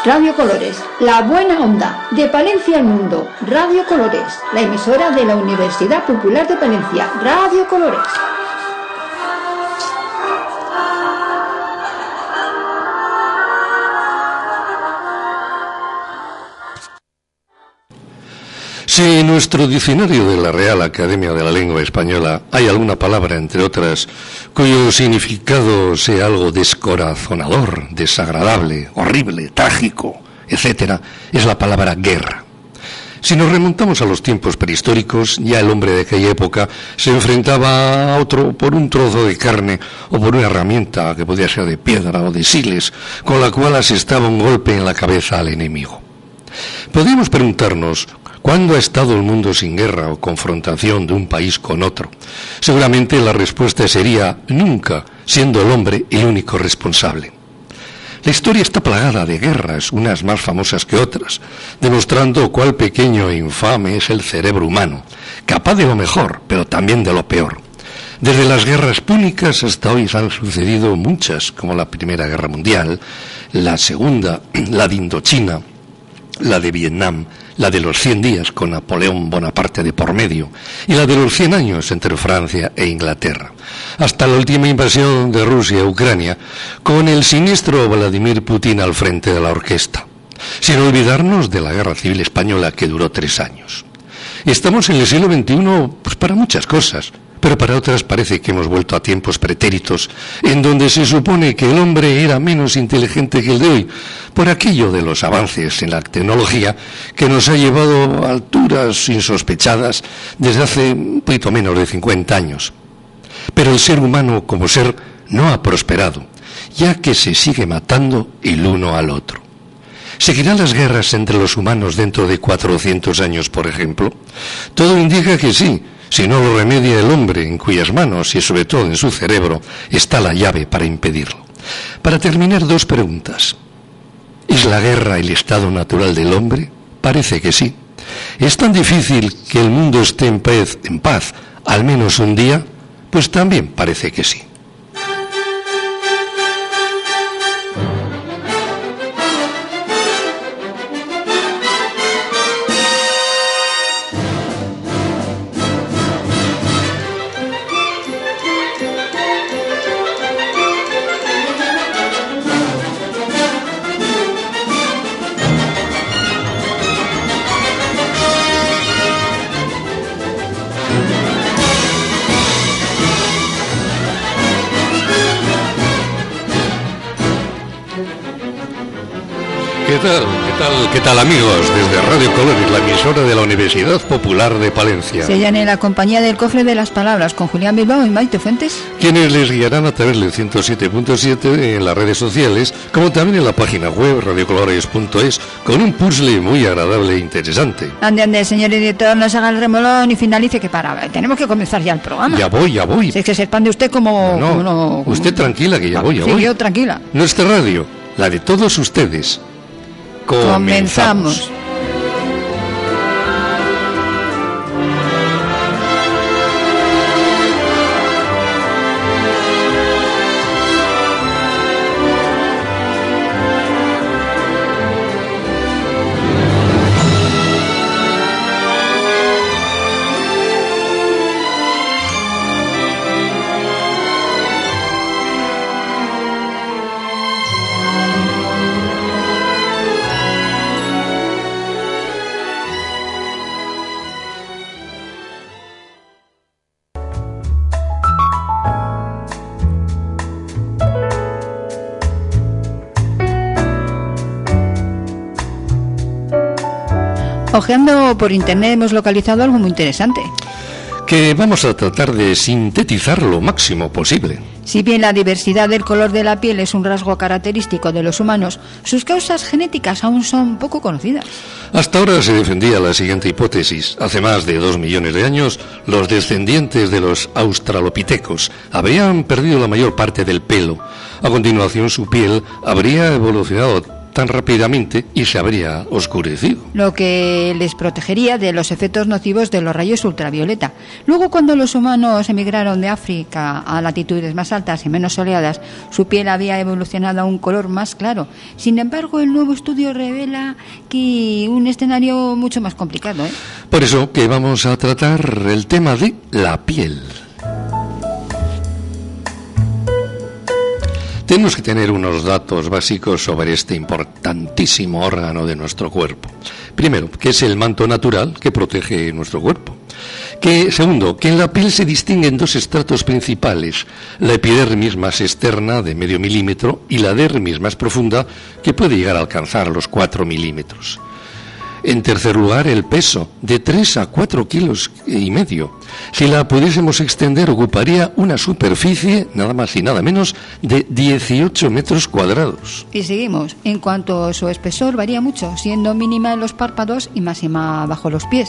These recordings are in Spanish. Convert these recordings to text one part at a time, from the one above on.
Radio Colores, la buena onda, de Palencia al mundo. Radio Colores, la emisora de la Universidad Popular de Palencia. Radio Colores. Si en nuestro diccionario de la Real Academia de la Lengua Española hay alguna palabra, entre otras, cuyo significado sea algo descorazonador, desagradable, horrible, trágico, etc., es la palabra guerra. Si nos remontamos a los tiempos prehistóricos, ya el hombre de aquella época se enfrentaba a otro por un trozo de carne o por una herramienta que podía ser de piedra o de siles, con la cual asestaba un golpe en la cabeza al enemigo. Podríamos preguntarnos, ¿cuándo ha estado el mundo sin guerra o confrontación de un país con otro? Seguramente la respuesta sería nunca, siendo el hombre el único responsable. La historia está plagada de guerras, unas más famosas que otras, demostrando cuál pequeño e infame es el cerebro humano, capaz de lo mejor, pero también de lo peor. Desde las guerras púnicas hasta hoy han sucedido muchas, como la Primera Guerra Mundial, la Segunda, la de Indochina, la de Vietnam, la de los 100 días con Napoleón Bonaparte de por medio y la de los 100 años entre Francia e Inglaterra, hasta la última invasión de Rusia a Ucrania con el siniestro Vladimir Putin al frente de la orquesta, sin olvidarnos de la Guerra Civil Española que duró 3 años. Estamos en el siglo XXI pues para muchas cosas, pero para otras parece que hemos vuelto a tiempos pretéritos, en donde se supone que el hombre era menos inteligente que el de hoy, por aquello de los avances en la tecnología que nos ha llevado a alturas insospechadas desde hace un poquito menos de 50 años. Pero el ser humano como ser no ha prosperado, ya que se sigue matando el uno al otro. ¿Seguirán las guerras entre los humanos dentro de 400 años, por ejemplo? Todo indica que sí, si no lo remedia el hombre, en cuyas manos y sobre todo en su cerebro está la llave para impedirlo. Para terminar, 2 preguntas. ¿Es la guerra el estado natural del hombre? Parece que sí. ¿Es tan difícil que el mundo esté en paz, al menos un día? Pues también parece que sí. ¿Qué tal amigos? Desde Radio Colores, la emisora de la Universidad Popular de Palencia. Se hallan en la compañía del Cofre de las Palabras con Julián Bilbao y Maite Fuentes, quienes les guiarán a través del 107.7 en las redes sociales, como también en la página web radiocolores.es, con un puzzle muy agradable e interesante. Ande, señor editor, no se haga el remolón y finalice que tenemos que comenzar ya el programa. Ya voy. Si es que se expande usted como... Usted tranquila que ya voy. Sí, yo tranquila. Nuestra radio, la de todos ustedes. Comenzamos. Ojeando por internet hemos localizado algo muy interesante, que vamos a tratar de sintetizar lo máximo posible. Si bien la diversidad del color de la piel es un rasgo característico de los humanos, sus causas genéticas aún son poco conocidas. Hasta ahora se defendía la siguiente hipótesis. Hace más de 2 millones de años, los descendientes de los australopitecos habrían perdido la mayor parte del pelo. A continuación, su piel habría evolucionado tan rápidamente y se habría oscurecido. Lo que les protegería de los efectos nocivos de los rayos ultravioleta. Luego, cuando los humanos emigraron de África a latitudes más altas y menos soleadas, su piel había evolucionado a un color más claro. Sin embargo, el nuevo estudio revela que un escenario mucho más complicado, ¿eh? Por eso que vamos a tratar el tema de la piel. Tenemos que tener unos datos básicos sobre este importantísimo órgano de nuestro cuerpo. Primero, que es el manto natural que protege nuestro cuerpo. Segundo, que en la piel se distinguen dos estratos principales, la epidermis más externa de medio milímetro y la dermis más profunda que puede llegar a alcanzar los 4 milímetros. En tercer lugar, el peso, de 3 a 4 kilos y medio. Si la pudiésemos extender, ocuparía una superficie, nada más y nada menos, de 18 metros cuadrados. Y seguimos. En cuanto a su espesor, varía mucho, siendo mínima en los párpados y máxima bajo los pies.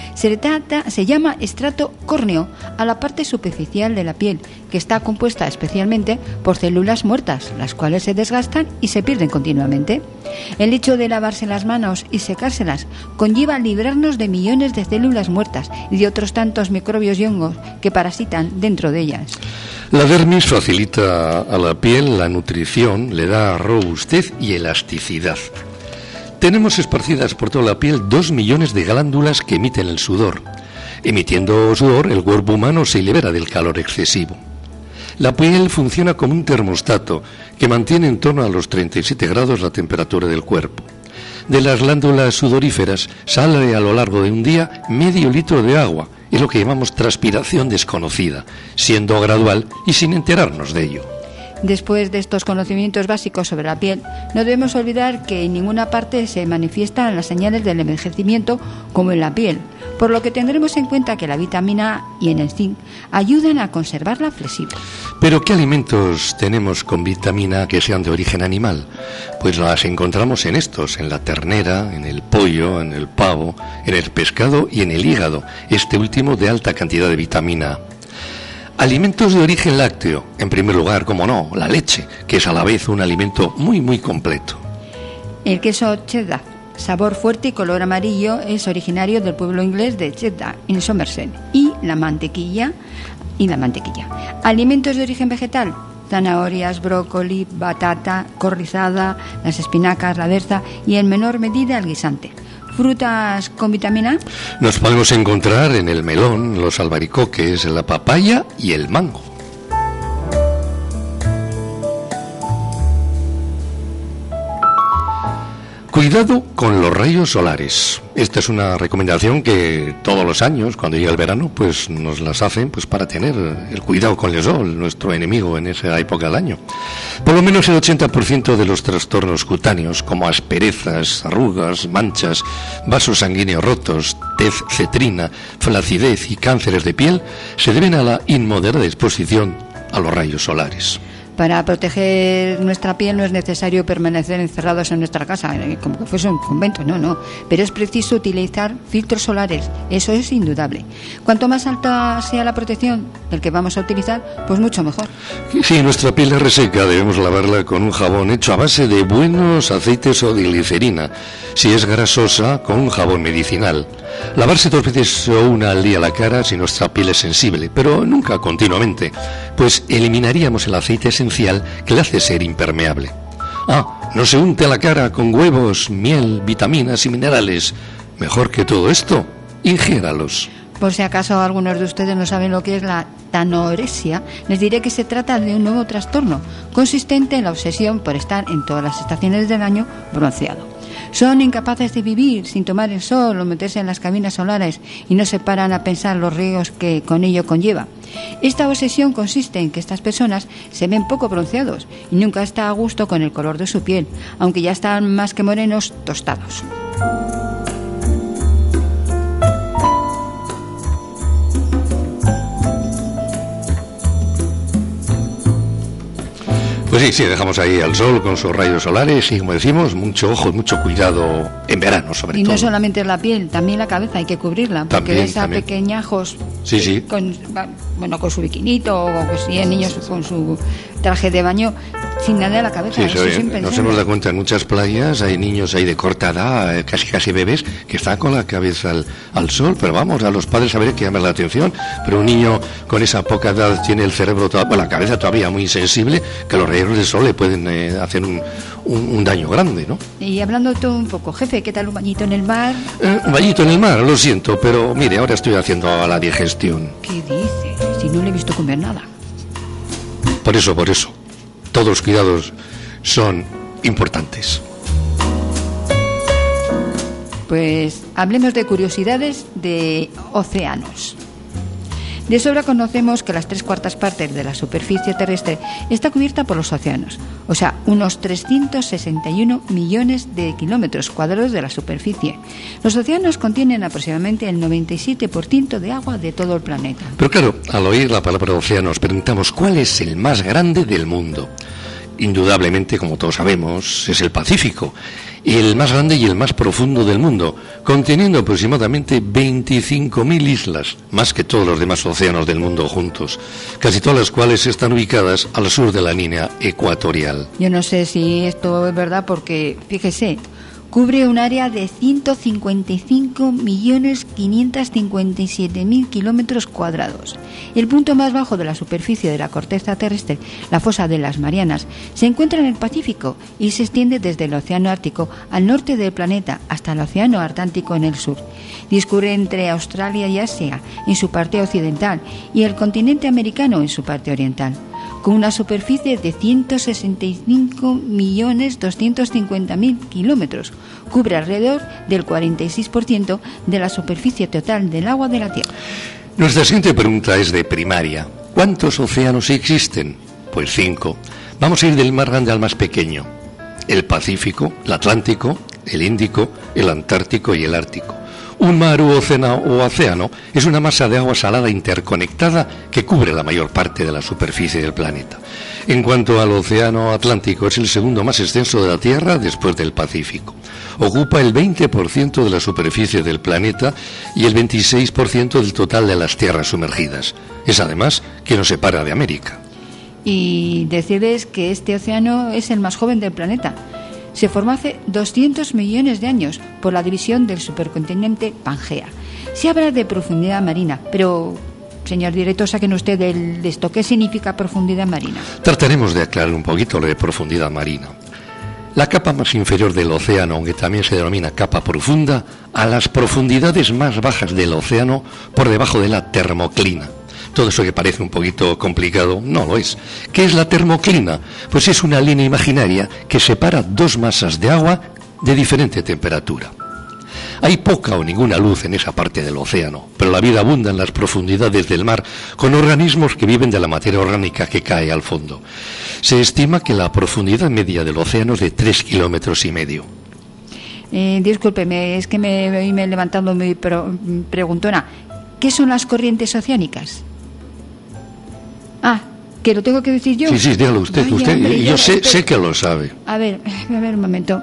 Se llama estrato córneo a la parte superficial de la piel, que está compuesta especialmente por células muertas, las cuales se desgastan y se pierden continuamente. El hecho de lavarse las manos y secárselas conlleva librarnos de millones de células muertas y de otros tantos microbios y hongos que parasitan dentro de ellas. La dermis facilita a la piel la nutrición, le da robustez y elasticidad. Tenemos esparcidas por toda la piel 2 millones de glándulas que emiten el sudor. Emitiendo sudor, el cuerpo humano se libera del calor excesivo. La piel funciona como un termostato que mantiene en torno a los 37 grados la temperatura del cuerpo. De las glándulas sudoríferas sale a lo largo de un día medio litro de agua, es lo que llamamos transpiración desconocida, siendo gradual y sin enterarnos de ello. Después de estos conocimientos básicos sobre la piel, no debemos olvidar que en ninguna parte se manifiestan las señales del envejecimiento como en la piel, por lo que tendremos en cuenta que la vitamina A y el zinc ayudan a conservarla flexible. ¿Pero qué alimentos tenemos con vitamina A que sean de origen animal? Pues las encontramos en estos, en la ternera, en el pollo, en el pavo, en el pescado y en el hígado, este último de alta cantidad de vitamina A. Alimentos de origen lácteo, en primer lugar, como no, la leche, que es a la vez un alimento muy completo. El queso cheddar, sabor fuerte y color amarillo, es originario del pueblo inglés de Cheddar, en Somerset, y la mantequilla. Alimentos de origen vegetal, zanahorias, brócoli, batata, col rizada, las espinacas, la berza y en menor medida el guisante. ¿Frutas con vitamina A? Nos podemos encontrar en el melón, los albaricoques, la papaya y el mango. Cuidado con los rayos solares. Esta es una recomendación que todos los años, cuando llega el verano, pues nos las hacen pues para tener el cuidado con el sol, nuestro enemigo en esa época del año. Por lo menos el 80% de los trastornos cutáneos, como asperezas, arrugas, manchas, vasos sanguíneos rotos, tez cetrina, flacidez y cánceres de piel, se deben a la inmoderada exposición a los rayos solares. Para proteger nuestra piel no es necesario permanecer encerrados en nuestra casa, como que fuese un convento, no. Pero es preciso utilizar filtros solares, eso es indudable. Cuanto más alta sea la protección del que vamos a utilizar, pues mucho mejor. Si nuestra piel es reseca, debemos lavarla con un jabón hecho a base de buenos aceites o de glicerina. Si es grasosa, con un jabón medicinal. Lavarse 2 veces o una al día la cara si nuestra piel es sensible, pero nunca continuamente, pues eliminaríamos el aceite esencial que le hace ser impermeable. No se unte la cara con huevos, miel, vitaminas y minerales. Mejor que todo esto, ingiéralos. Por si acaso algunos de ustedes no saben lo que es la tanorexia, les diré que se trata de un nuevo trastorno, consistente en la obsesión por estar en todas las estaciones del año bronceado. Son incapaces de vivir sin tomar el sol o meterse en las cabinas solares y no se paran a pensar los riesgos que con ello conlleva. Esta obsesión consiste en que estas personas se ven poco bronceados y nunca está a gusto con el color de su piel, aunque ya están más que morenos, tostados. Pues sí, dejamos ahí al sol con sus rayos solares y, como decimos, mucho ojo y mucho cuidado en verano, sobre todo. Y no solamente la piel, también la cabeza hay que cubrirla, porque ves a pequeñajos con su biquinito o si hay niños con su traje de baño sin nada en la cabeza. Sí, nos hemos dado cuenta, en muchas playas hay niños ahí de corta edad, casi bebés, que están con la cabeza al sol, pero vamos, a los padres a ver que llama la atención, pero un niño con esa poca edad tiene el cerebro, la cabeza todavía muy insensible, que los rayos del sol le pueden hacer un daño grande, ¿no? Y hablando todo un poco, jefe, ¿qué tal un bañito en el mar? Un bañito en el mar, lo siento, pero mire, ahora estoy haciendo la digestión. ¿Qué dice? Si no le he visto comer nada. Por eso, todos los cuidados son importantes. Pues hablemos de curiosidades de océanos. De sobra conocemos que las 3/4 partes de la superficie terrestre está cubierta por los océanos, o sea, unos 361 millones de kilómetros cuadrados de la superficie. Los océanos contienen aproximadamente el 97% de agua de todo el planeta. Pero claro, al oír la palabra océano nos preguntamos ¿cuál es el más grande del mundo? Indudablemente, como todos sabemos, es el Pacífico, el más grande y el más profundo del mundo, conteniendo aproximadamente 25.000 islas, más que todos los demás océanos del mundo juntos, casi todas las cuales están ubicadas al sur de la línea ecuatorial. Yo no sé si esto es verdad porque, fíjese, cubre un área de 155.557.000 kilómetros cuadrados. El punto más bajo de la superficie de la corteza terrestre, la fosa de las Marianas, se encuentra en el Pacífico y se extiende desde el Océano Ártico al norte del planeta hasta el Océano Atlántico en el sur. Discurre entre Australia y Asia en su parte occidental y el continente americano en su parte oriental, con una superficie de 165.250.000 kilómetros. Cubre alrededor del 46% de la superficie total del agua de la Tierra. Nuestra siguiente pregunta es de primaria. ¿Cuántos océanos existen? Pues 5. Vamos a ir del más grande al más pequeño. El Pacífico, el Atlántico, el Índico, el Antártico y el Ártico. Un mar u océano es una masa de agua salada interconectada que cubre la mayor parte de la superficie del planeta. En cuanto al océano Atlántico, es el segundo más extenso de la Tierra después del Pacífico. Ocupa el 20% de la superficie del planeta y el 26% del total de las tierras sumergidas. Es además quien nos separa de América. Y decirles que este océano es el más joven del planeta. Se formó hace 200 millones de años por la división del supercontinente Pangea. Se habla de profundidad marina, pero, señor director, saquen usted de esto. ¿Qué significa profundidad marina? Trataremos de aclarar un poquito lo de profundidad marina. La capa más inferior del océano, aunque también se denomina capa profunda, a las profundidades más bajas del océano por debajo de la termoclina. Todo eso que parece un poquito complicado, no lo es. ¿Qué es la termoclina? Pues es una línea imaginaria que separa dos masas de agua de diferente temperatura. Hay poca o ninguna luz en esa parte del océano, pero la vida abunda en las profundidades del mar con organismos que viven de la materia orgánica que cae al fondo. Se estima que la profundidad media del océano es de 3,5 kilómetros. Discúlpeme, es que me he levantando muy preguntona. ¿Qué son las corrientes oceánicas? Ah, ¿que lo tengo que decir yo? Sí, dígalo usted. Vaya, usted hombre, yo sé que lo sabe. A ver un momento.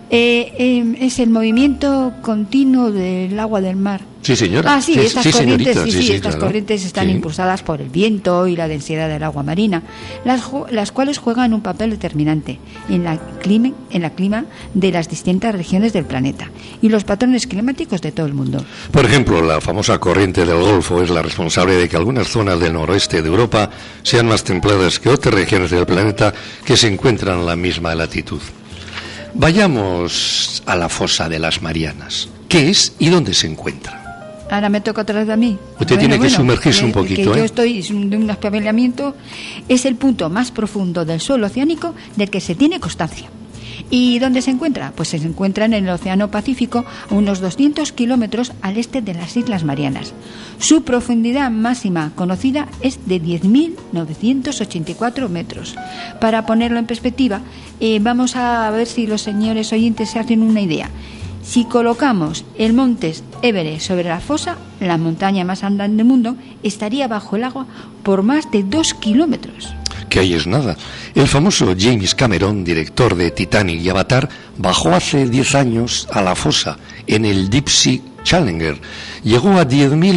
Es el movimiento continuo del agua del mar. Sí, señora. Ah, sí, estas corrientes, señorita, estas claro. corrientes están impulsadas por el viento y la densidad del agua marina, las cuales juegan un papel determinante en la clima de las distintas regiones del planeta y los patrones climáticos de todo el mundo. Por ejemplo, la famosa corriente del Golfo es la responsable de que algunas zonas del noroeste de Europa sean más templadas que otras regiones del planeta que se encuentran a la misma latitud. Vayamos a la fosa de las Marianas. ¿Qué es y dónde se encuentra? Ahora me toca atrás de mí. Usted tiene que sumergirse un poquito. Yo estoy de un espabelamiento. Es el punto más profundo del suelo oceánico del que se tiene constancia. ¿Y dónde se encuentra? Pues se encuentra en el Océano Pacífico, a unos 200 kilómetros al este de las Islas Marianas. Su profundidad máxima conocida es de 10.984 metros. Para ponerlo en perspectiva, vamos a ver si los señores oyentes se hacen una idea. Si colocamos el monte Everest sobre la fosa, la montaña más alta del mundo, estaría bajo el agua por más de 2 kilómetros. Que ahí es nada. El famoso James Cameron, director de Titanic y Avatar, bajó hace 10 años a la fosa en el Deep Sea Challenger. Llegó a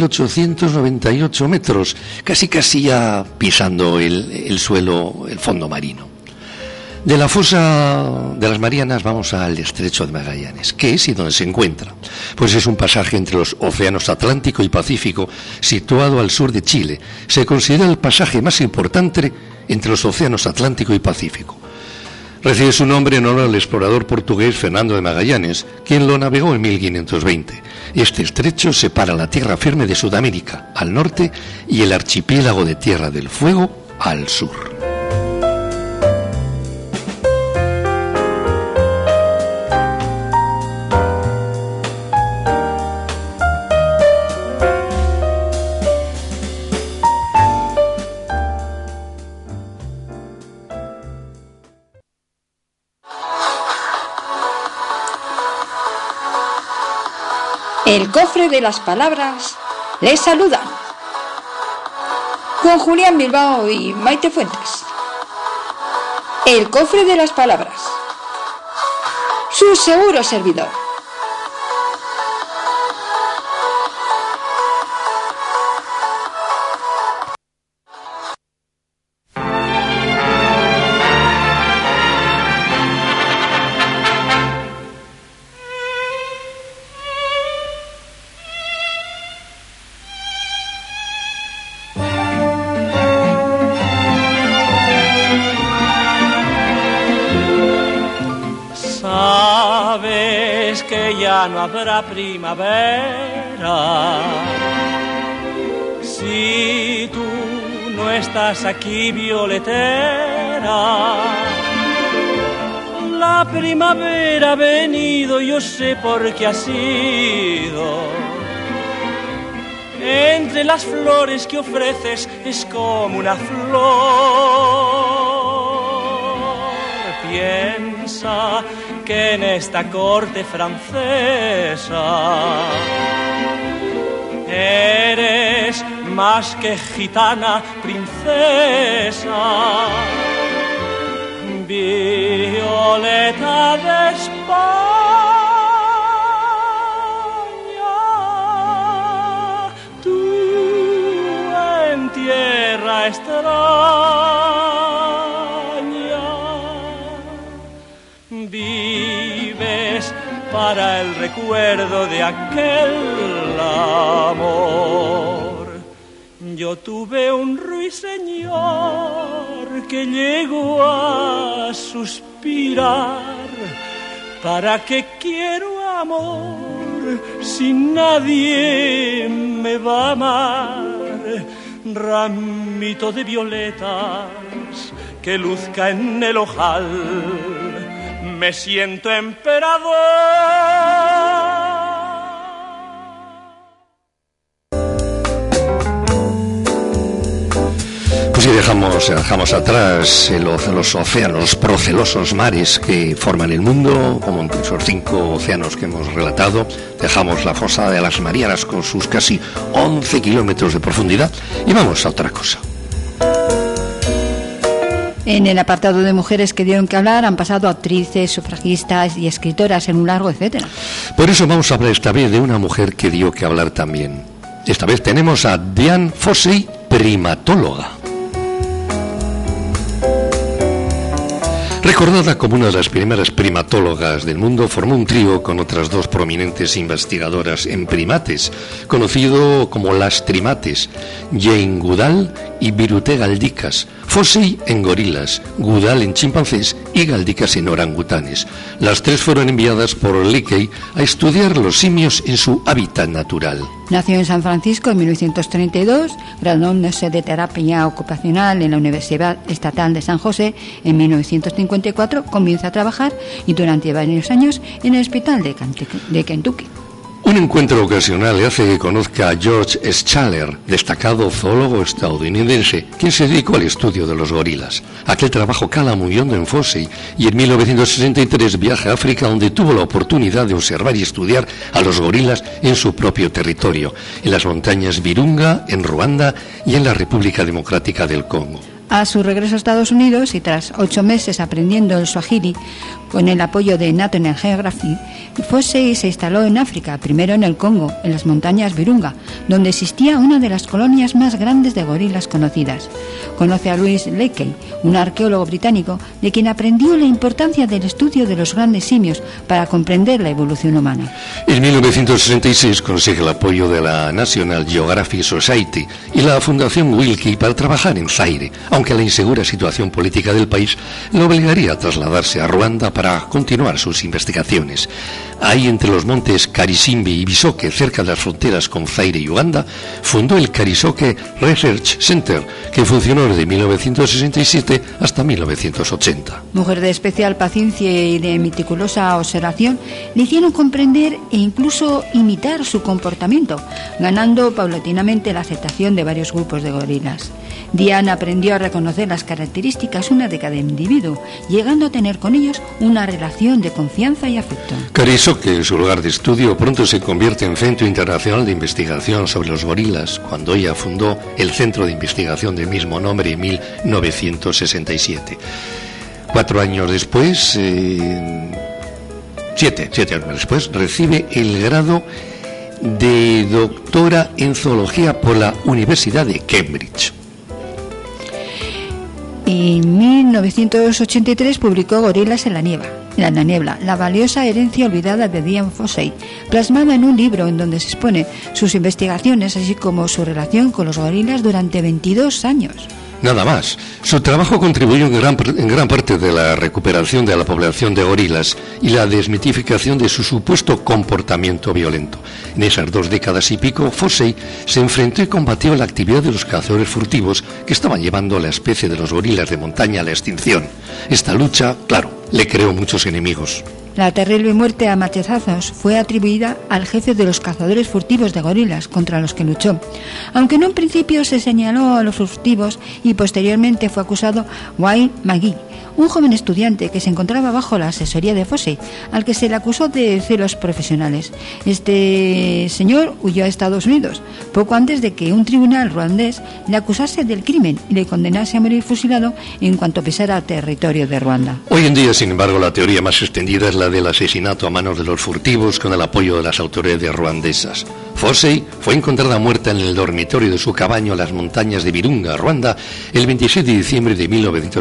10.898 metros, casi ya pisando el suelo, el fondo marino. De la fosa de las Marianas vamos al Estrecho de Magallanes. ¿Qué es y dónde se encuentra? Pues es un pasaje entre los océanos Atlántico y Pacífico, situado al sur de Chile. Se considera el pasaje más importante entre los océanos Atlántico y Pacífico. Recibe su nombre en honor al explorador portugués Fernando de Magallanes, quien lo navegó en 1520. Este estrecho separa la tierra firme de Sudamérica al norte y el archipiélago de Tierra del Fuego al sur. El cofre de las palabras les saluda con Julián Bilbao y Maite Fuentes. El cofre de las palabras, su seguro servidor. No habrá primavera si tú no estás aquí, violetera. La primavera ha venido, yo sé por qué ha sido. Entre las flores que ofreces es como una flor. Piensa que en esta corte francesa eres más que gitana, princesa, Violeta de España, tú en tierra extraña vives para el recuerdo de aquel amor. Yo tuve un ruiseñor que llegó a suspirar. ¿Para qué quiero amor si nadie me va a amar? Ramito de violetas que luzca en el ojal, me siento emperador. Pues sí, dejamos atrás los océanos, los procelosos mares que forman el mundo, como esos 5 océanos que hemos relatado. Dejamos la fosa de las Marianas con sus casi 11 kilómetros de profundidad y vamos a otra cosa. En el apartado de mujeres que dieron que hablar han pasado actrices, sufragistas y escritoras en un largo etcétera. Por eso vamos a hablar esta vez de una mujer que dio que hablar también. Esta vez tenemos a Dian Fossey, primatóloga. Recordada como una de las primeras primatólogas del mundo, formó un trío con otras 2 prominentes investigadoras en primates, conocido como las trimates, Jane Goodall y Birute Galdicas. Fossey en gorilas, Goodall en chimpancés y Galdicas en orangutanes. Las 3 fueron enviadas por Leakey a estudiar los simios en su hábitat natural. Nació en San Francisco en 1932, graduándose de terapia ocupacional en la Universidad Estatal de San José. En 1954 comienza a trabajar y durante varios años en el hospital de Kentucky. Un encuentro ocasional le hace que conozca a George Schaller, destacado zoólogo estadounidense, quien se dedicó al estudio de los gorilas. Aquel trabajo cala muy hondo en Fossey y en 1963 viaja a África, donde tuvo la oportunidad de observar y estudiar a los gorilas en su propio territorio, en las montañas Virunga, en Ruanda y en la República Democrática del Congo. A su regreso a Estados Unidos y tras 8 meses aprendiendo el Swahili, con el apoyo de National Geographic, Fossey se instaló en África, primero en el Congo, en las montañas Virunga, donde existía una de las colonias más grandes de gorilas conocidas. Conoce a Louis Leakey, un arqueólogo británico, de quien aprendió la importancia del estudio de los grandes simios para comprender la evolución humana. En 1966 consigue el apoyo de la National Geographic Society y la Fundación Wilkie para trabajar en Zaire, aunque la insegura situación política del país lo obligaría a trasladarse a Ruanda para continuar sus investigaciones. Ahí, entre los montes Karisimbi y Bisoke, cerca de las fronteras con Zaire y Uganda, fundó el Karisoke Research Center, que funcionó desde 1967 hasta 1980. Mujer de especial paciencia y de meticulosa observación, le hicieron comprender e incluso imitar su comportamiento, ganando paulatinamente la aceptación de varios grupos de gorilas. Diane aprendió a reconocer las características una de cada individuo, llegando a tener con ellos una relación de confianza y afecto. Karisoke, su lugar de estudio, pronto se convierte en Centro Internacional de Investigación sobre los Gorilas, cuando ella fundó el Centro de Investigación del mismo nombre en 1967. 4 años después, 7 años después, recibe el grado de doctora en zoología por la Universidad de Cambridge. En 1983 publicó Gorilas en la niebla, la valiosa herencia olvidada de Dian Fossey, plasmada en un libro en donde se expone sus investigaciones, así como su relación con los gorilas durante 22 años. Nada más. Su trabajo contribuyó en gran parte de la recuperación de la población de gorilas y la desmitificación de su supuesto comportamiento violento. En esas 2 décadas y pico, Fossey se enfrentó y combatió la actividad de los cazadores furtivos que estaban llevando a la especie de los gorilas de montaña a la extinción. Esta lucha, claro, le creó muchos enemigos. La terrible muerte a machetazos fue atribuida al jefe de los cazadores furtivos de gorilas contra los que luchó, aunque en un principio se señaló a los furtivos y posteriormente fue acusado Wayne McGee, un joven estudiante que se encontraba bajo la asesoría de Fossey, al que se le acusó de celos profesionales. Este señor huyó a Estados Unidos poco antes de que un tribunal ruandés le acusase del crimen y le condenase a morir fusilado en cuanto pisara territorio de Ruanda. Hoy en día, sin embargo, la teoría más extendida es la del asesinato a manos de los furtivos con el apoyo de las autoridades ruandesas. Fossey fue encontrada muerta en el dormitorio de su cabaña en las montañas de Virunga, Ruanda, el 26 de diciembre de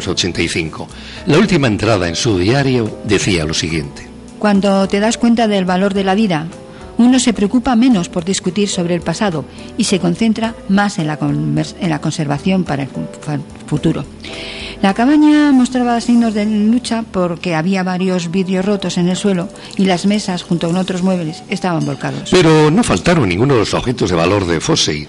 1985. La última entrada en su diario decía lo siguiente: Cuando te das cuenta del valor de la vida, uno se preocupa menos por discutir sobre el pasado y se concentra más en la conservación para el futuro. La cabaña mostraba signos de lucha porque había varios vidrios rotos en el suelo y las mesas, junto con otros muebles, estaban volcados. Pero no faltaron ninguno de los objetos de valor de Fossey.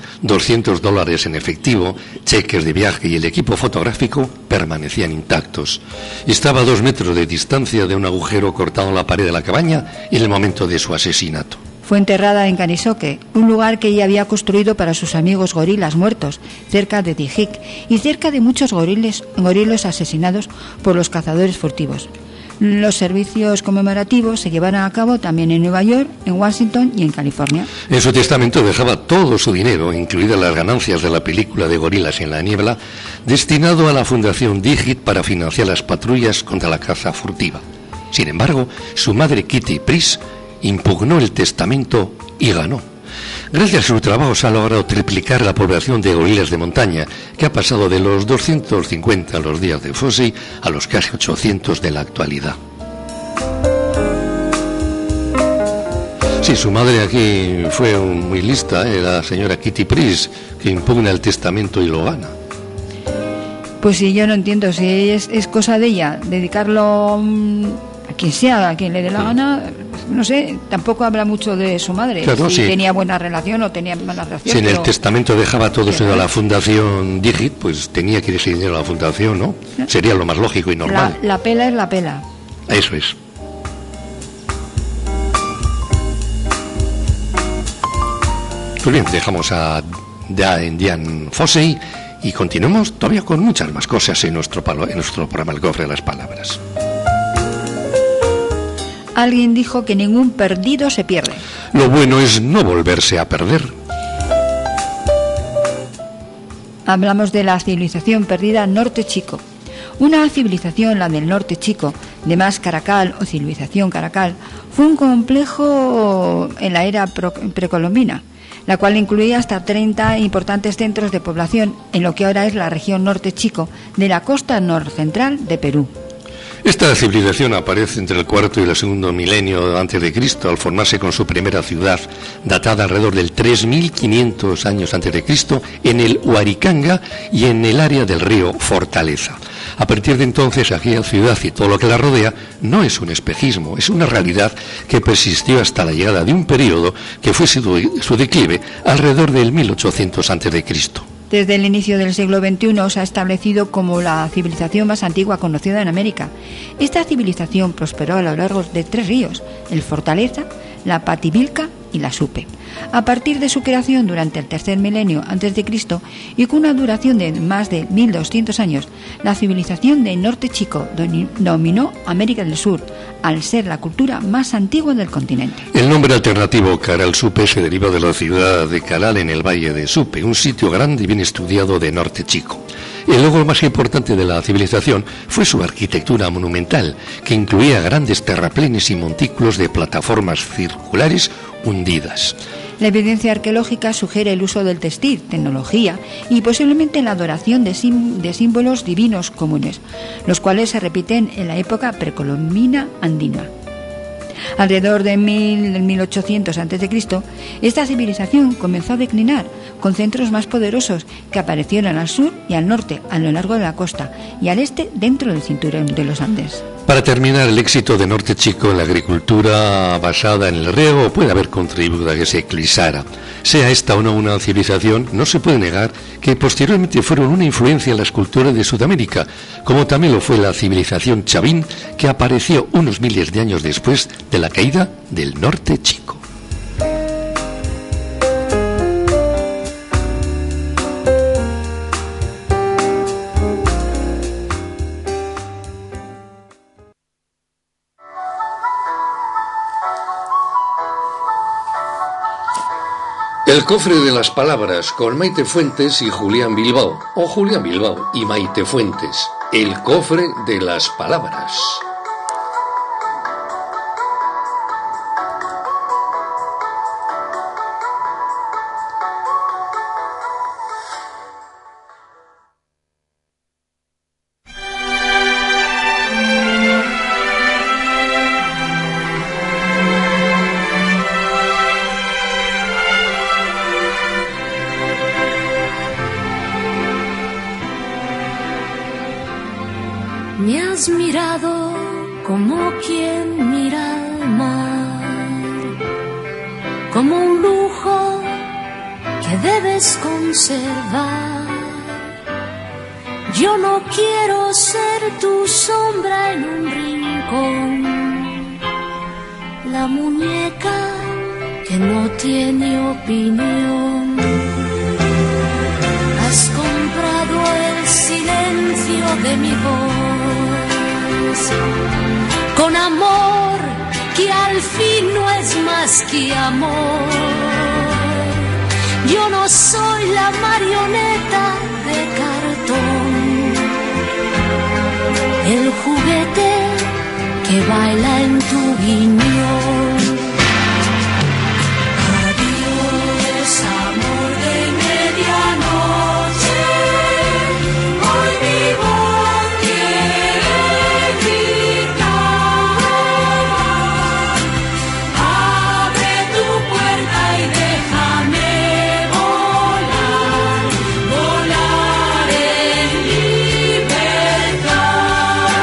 $200 en efectivo, cheques de viaje y el equipo fotográfico permanecían intactos. Estaba a 2 metros de distancia de un agujero cortado en la pared de la cabaña en el momento de su asesinato. Fue enterrada en Karisoke, un lugar que ella había construido para sus amigos gorilas muertos, cerca de Dihik, y cerca de muchos gorilos asesinados por los cazadores furtivos. Los servicios conmemorativos se llevaron a cabo también en Nueva York, en Washington y en California. En su testamento dejaba todo su dinero, incluidas las ganancias de la película de Gorilas en la niebla, destinado a la Fundación Digit para financiar las patrullas contra la caza furtiva. Sin embargo, su madre Kitty Price impugnó el testamento y ganó. Gracias a su trabajo se ha logrado triplicar la población de gorilas de montaña, que ha pasado de los 250 a los días de Fossey a los casi 800 de la actualidad. Sí, su madre aquí fue muy lista, la señora Kitty Price, que impugna el testamento y lo gana. Pues sí, yo no entiendo si es cosa de ella dedicarlo a quien sea, a quien le dé la gana. No sé, tampoco habla mucho de su madre, claro, si sí. Tenía buena relación o tenía mala relación. Si en el testamento dejaba todo eso a la Fundación Digit, pues tenía que ir ese dinero a la Fundación, ¿no? Sería lo más lógico y normal. La pela es la pela. Eso es. Pues bien, dejamos a Dian Fossey y continuamos todavía con muchas más cosas en nuestro programa El Cofre de las Palabras. Alguien dijo que ningún perdido se pierde. Lo bueno es no volverse a perder. Hablamos de la civilización perdida Norte Chico. Una civilización, la del Norte Chico, Además, Caracal o civilización Caracal fue un complejo en la era precolombina, la cual incluía hasta 30 importantes centros de población en lo que ahora es la región Norte Chico de la costa norcentral de Perú. Esta civilización aparece entre el cuarto y el segundo milenio antes de Cristo, al formarse con su primera ciudad, datada alrededor del 3500 años antes de Cristo, en el Huaricanga y en el área del río Fortaleza. A partir de entonces, aquella ciudad y todo lo que la rodea no es un espejismo, es una realidad que persistió hasta la llegada de un periodo que fue su declive alrededor del 1800 antes de Cristo. Desde el inicio del siglo XXI se ha establecido como la civilización más antigua conocida en América. Esta civilización prosperó a lo largo de 3 ríos, el Fortaleza, la Pativilca y la Supe. A partir de su creación durante el tercer milenio antes de Cristo y con una duración de más de 1200 años, la civilización de Norte Chico dominó América del Sur, al ser la cultura más antigua del continente. El nombre alternativo Caral Supe se deriva de la ciudad de Caral en el valle de Supe, un sitio grande y bien estudiado de Norte Chico. El logro más importante de la civilización fue su arquitectura monumental, que incluía grandes terraplenes y montículos de plataformas circulares hundidas. La evidencia arqueológica sugiere el uso del textil, tecnología y posiblemente la adoración de símbolos divinos comunes, los cuales se repiten en la época precolombina andina. Alrededor de 1800 a.C., esta civilización comenzó a declinar, con centros más poderosos que aparecieron al sur y al norte, a lo largo de la costa, y al este dentro del cinturón de los Andes. Para terminar, el éxito de Norte Chico en la agricultura basada en el riego puede haber contribuido a que se eclipsara. Sea esta o no una civilización, no se puede negar que posteriormente fueron una influencia en las culturas de Sudamérica, como también lo fue la civilización Chavín, que apareció unos miles de años después de la caída del Norte Chico. El cofre de las palabras con Maite Fuentes y Julián Bilbao, o Julián Bilbao y Maite Fuentes. El cofre de las palabras. Me has mirado como quien mira al mar, como un lujo que debes conservar. Yo no quiero ser tu sombra en un rincón, la muñeca que no tiene opinión. Has comprado el silencio de mi voz con amor que al fin no es más que amor. Yo no soy la marioneta de cartón, el juguete que baila en tu guiñón. Adiós, amor de medianoche, hoy mi voz quiere gritar. Abre tu puerta y déjame volar, volar en libertad.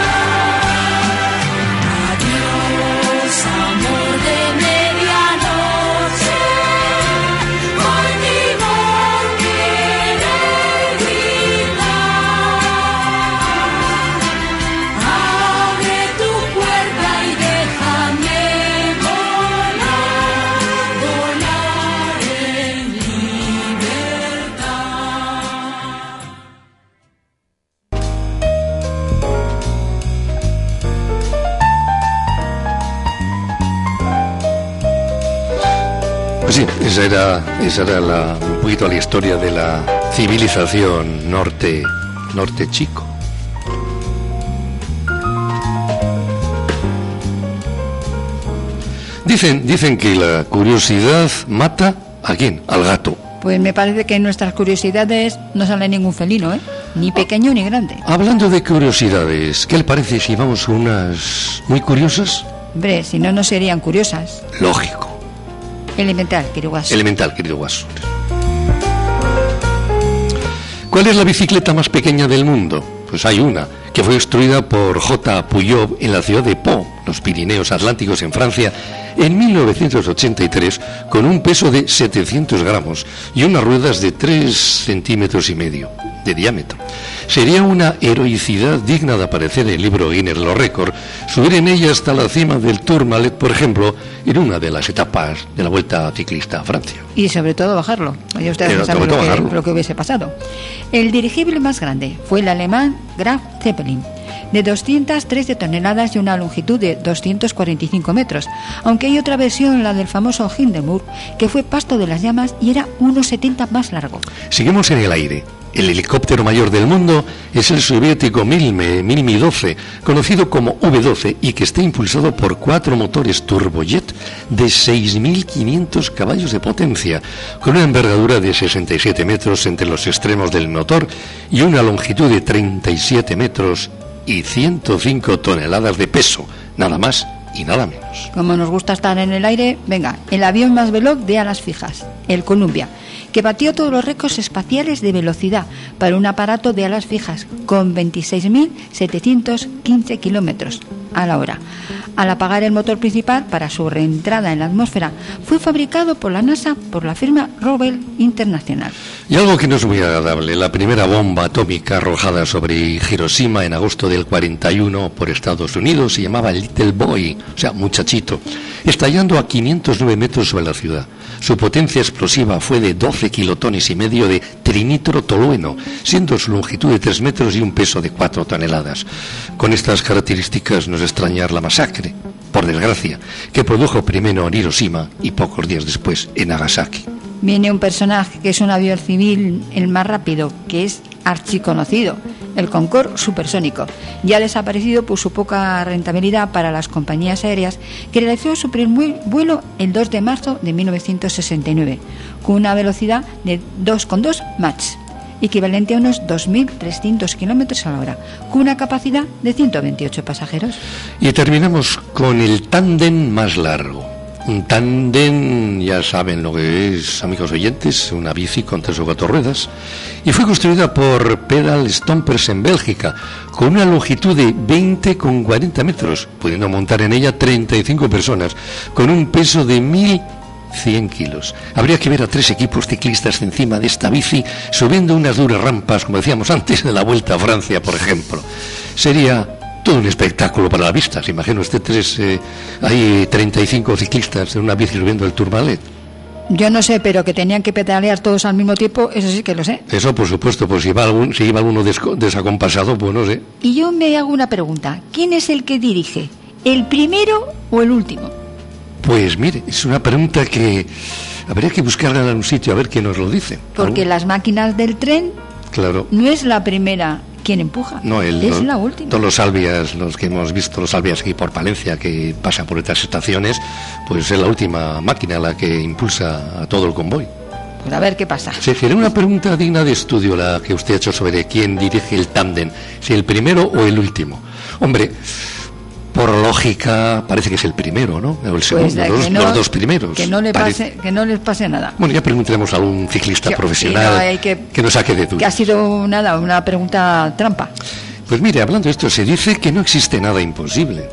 Adiós, amor de medianoche, hoy mi voz quiere gritar. Abre tu puerta y déjame volar, volar en libertad. Pues sí, esa era un poquito la historia de la civilización Norte Chico. Dicen que la curiosidad mata ¿a quién? Al gato. Pues me parece que en nuestras curiosidades no sale ningún felino, ¿eh? Ni pequeño ni grande. Hablando de curiosidades, ¿qué le parece si vamos con unas muy curiosas? Hombre, si no, no serían curiosas. Lógico. Elemental, querido Guaso. Elemental, querido Guaso. ¿Cuál es la bicicleta más pequeña del mundo? Pues hay una, que fue construida por J. Pujol en la ciudad de Pau, los Pirineos Atlánticos en Francia, en 1983, con un peso de 700 gramos y unas ruedas de 3,5 centímetros de diámetro. Sería una heroicidad digna de aparecer en el libro Guinness de los récords, subir en ella hasta la cima del Tourmalet, por ejemplo, en una de las etapas de la Vuelta Ciclista a Francia. Y sobre todo bajarlo. Ya ustedes no saben lo que hubiese pasado. El dirigible más grande fue el alemán Graf Zeppelin, de 213 toneladas y una longitud de 245 metros, aunque hay otra versión, la del famoso Hindenburg, que fue pasto de las llamas y era unos 70 más largo. Seguimos en el aire. El helicóptero mayor del mundo es el soviético Mi-12, conocido como V-12, y que está impulsado por 4 motores turbojet de 6.500 caballos de potencia, con una envergadura de 67 metros entre los extremos del motor y una longitud de 37 metros y 105 toneladas de peso, nada más y nada menos. Como nos gusta estar en el aire, venga, el avión más veloz de alas fijas, el Columbia, que batió todos los récords espaciales de velocidad para un aparato de alas fijas con 26.715 kilómetros a la hora. Al apagar el motor principal para su reentrada en la atmósfera, fue fabricado por la NASA por la firma Rockwell International. Y algo que no es muy agradable, la primera bomba atómica arrojada sobre Hiroshima en agosto del 41 por Estados Unidos se llamaba Little Boy, o sea, muchachito, estallando a 509 metros sobre la ciudad. Su potencia explosiva fue de 12 kilotones y medio de trinitrotolueno, siendo su longitud de 3 metros y un peso de 4 toneladas. Con estas características no es extrañar la masacre, por desgracia, que produjo primero en Hiroshima y pocos días después en Nagasaki. Viene un personaje que es un avión civil, el más rápido, que es archiconocido, el Concorde supersónico, ya desaparecido por su poca rentabilidad para las compañías aéreas, que realizó su primer vuelo el 2 de marzo de 1969, con una velocidad de 2,2 Mach, equivalente a unos 2.300 kilómetros a la hora, con una capacidad de 128 pasajeros. Y terminamos con el tándem más largo. Un tándem, ya saben lo que es, amigos oyentes, una bici con 3 o 4 ruedas, y fue construida por Pedal Stompers en Bélgica, con una longitud de 20,40 metros, pudiendo montar en ella 35 personas, con un peso de 1.100 kilos. Habría que ver a 3 equipos ciclistas encima de esta bici, subiendo unas duras rampas, como decíamos antes, de la Vuelta a Francia, por ejemplo. Sería todo un espectáculo para la vista. Se imagina usted hay 35 ciclistas en una bici subiendo el Tourmalet. Yo no sé, pero que tenían que pedalear todos al mismo tiempo, eso sí que lo sé. Eso, por supuesto, pues si iba alguno desacompasado, pues no sé. Y yo me hago una pregunta, ¿quién es el que dirige? ¿El primero o el último? Pues mire, es una pregunta que habría que buscarla en un sitio a ver quién nos lo dice. Porque las máquinas del tren, claro, no es la primera quien empuja, es la última. Todos los salvias, los que hemos visto, los salvias aquí por Palencia, que pasan por estas estaciones, pues es la última máquina la que impulsa a todo el convoy. Pues a ver qué pasa. Sería una pregunta digna de estudio la que usted ha hecho sobre quién dirige el tándem, si el primero o el último. Hombre, por lógica parece que es el primero, ¿no? O el segundo, pues los dos primeros. Que no les pase nada. Bueno, ya preguntaremos a algún ciclista profesional que nos saque de dudas. Que ha sido una pregunta trampa. Pues mire, hablando de esto, se dice que no existe nada imposible.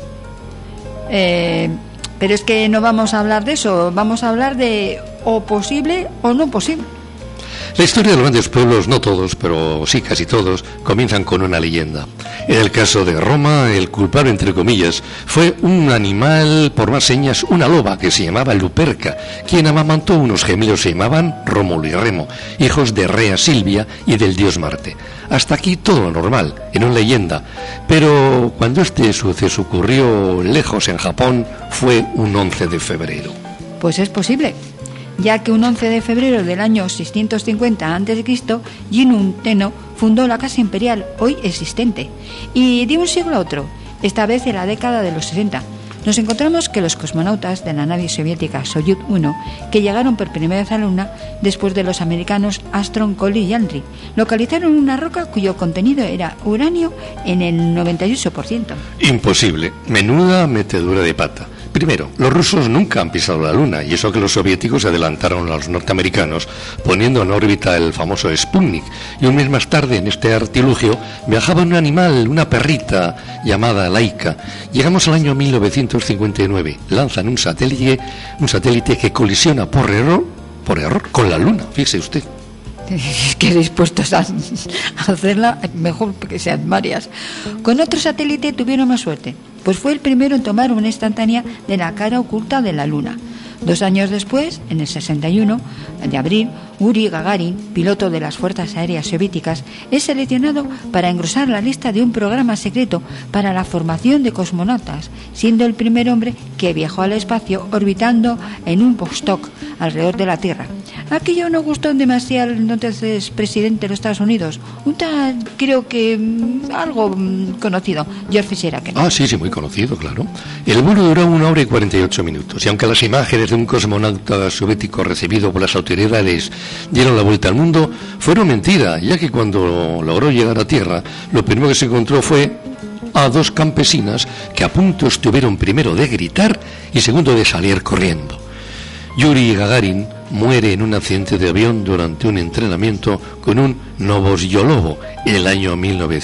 Pero es que no vamos a hablar de eso, vamos a hablar de o posible o no posible. La historia de los grandes pueblos, no todos, pero sí casi todos, comienzan con una leyenda. En el caso de Roma, el culpable, entre comillas, fue un animal, por más señas, una loba que se llamaba Luperca, quien amamantó unos gemelos que se llamaban Rómulo y Remo, hijos de Rea Silvia y del dios Marte. Hasta aquí todo lo normal, en una leyenda, pero cuando este suceso ocurrió lejos en Japón, fue un 11 de febrero. Pues es posible, ya que un 11 de febrero del año 650 a.C., Jinun Tenno fundó la Casa Imperial hoy existente, y de un siglo a otro, esta vez en la década de los 60, nos encontramos que los cosmonautas de la nave soviética Soyuz 1, que llegaron por primera vez a la Luna después de los americanos Armstrong, Collins y Aldrin, localizaron una roca cuyo contenido era uranio en el 98%. Imposible. Menuda metedura de pata. Primero, los rusos nunca han pisado la Luna, y eso que los soviéticos se adelantaron a los norteamericanos poniendo en órbita el famoso Sputnik, y un mes más tarde en este artilugio viajaba un animal, una perrita llamada Laika. Llegamos al año 1959, lanzan un satélite que colisiona por error con la Luna, fíjese usted. Es que dispuestos a hacerla, mejor que sean varias. Con otro satélite tuvieron más suerte, pues fue el primero en tomar una instantánea de la cara oculta de la Luna. 2 años después, en el 61 de abril, Yuri Gagarin, piloto de las Fuerzas Aéreas Soviéticas, es seleccionado para engrosar la lista de un programa secreto para la formación de cosmonautas, siendo el primer hombre que viajó al espacio orbitando en un Vostok alrededor de la Tierra. Aquello no gustó demasiado al entonces presidente de los Estados Unidos, un tal, creo que algo conocido, George Fisher. Ah, sí, muy conocido, claro. El vuelo duró 1 hora y 48 minutos, y aunque las imágenes de un cosmonauta soviético recibido por las autoridades dieron la vuelta al mundo, fueron mentira, ya que cuando logró llegar a Tierra, lo primero que se encontró fue a 2 campesinas que a punto estuvieron primero de gritar y segundo de salir corriendo. Yuri Gagarin muere en un accidente de avión durante un entrenamiento con un Novosyolovo en el año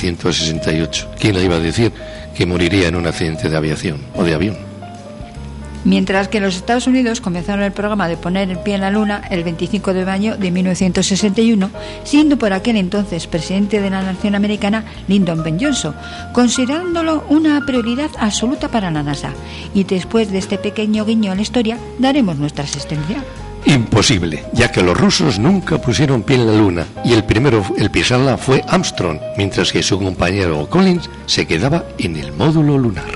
1968. ¿Quién le iba a decir que moriría en un accidente de aviación o de avión? Mientras que en los Estados Unidos comenzaron el programa de poner el pie en la Luna el 25 de mayo de 1961, siendo por aquel entonces presidente de la nación americana Lyndon B. Johnson, considerándolo una prioridad absoluta para la NASA. Y después de este pequeño guiño a la historia, daremos nuestra asistencia. Imposible, ya que los rusos nunca pusieron pie en la Luna, y el primero en pisarla fue Armstrong, mientras que su compañero Collins se quedaba en el módulo lunar.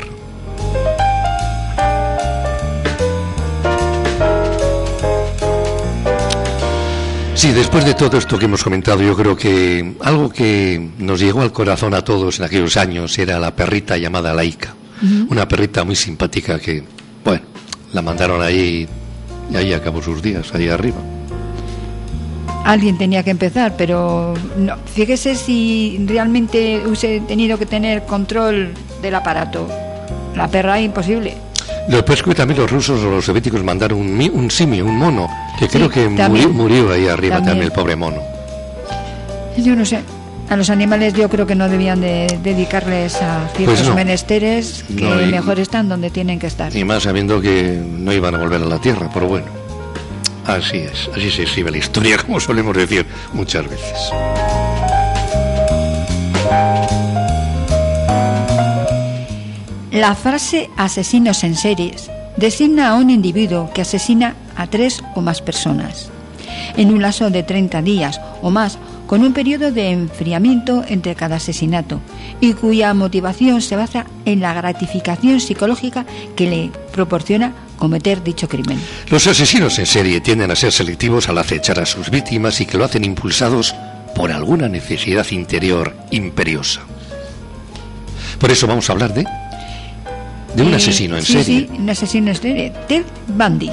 Sí, después de todo esto que hemos comentado, yo creo que algo que nos llegó al corazón a todos en aquellos años era la perrita llamada Laika. Una perrita muy simpática que, bueno, la mandaron ahí y ahí acabó sus días, ahí arriba. Alguien tenía que empezar, pero no, fíjese si realmente hubiese tenido que tener control del aparato. La perra, imposible. Después que también los rusos o los soviéticos mandaron un simio, un mono, que creo que murió ahí arriba también el pobre mono. Yo no sé. A los animales yo creo que no debían de dedicarles a ciertos menesteres, que no, mejor están donde tienen que estar. Y más sabiendo que no iban a volver a la Tierra, pero bueno. Así es, así se escribe la historia, como solemos decir muchas veces. La frase asesinos en series designa a un individuo que asesina a 3 o más personas en un lapso de 30 días o más, con un periodo de enfriamiento entre cada asesinato, y cuya motivación se basa en la gratificación psicológica que le proporciona cometer dicho crimen. Los asesinos en serie tienden a ser selectivos al acechar a sus víctimas y que lo hacen impulsados por alguna necesidad interior imperiosa. Por eso vamos a hablar de un asesino en serie. Sí, un asesino en serie, Ted Bundy.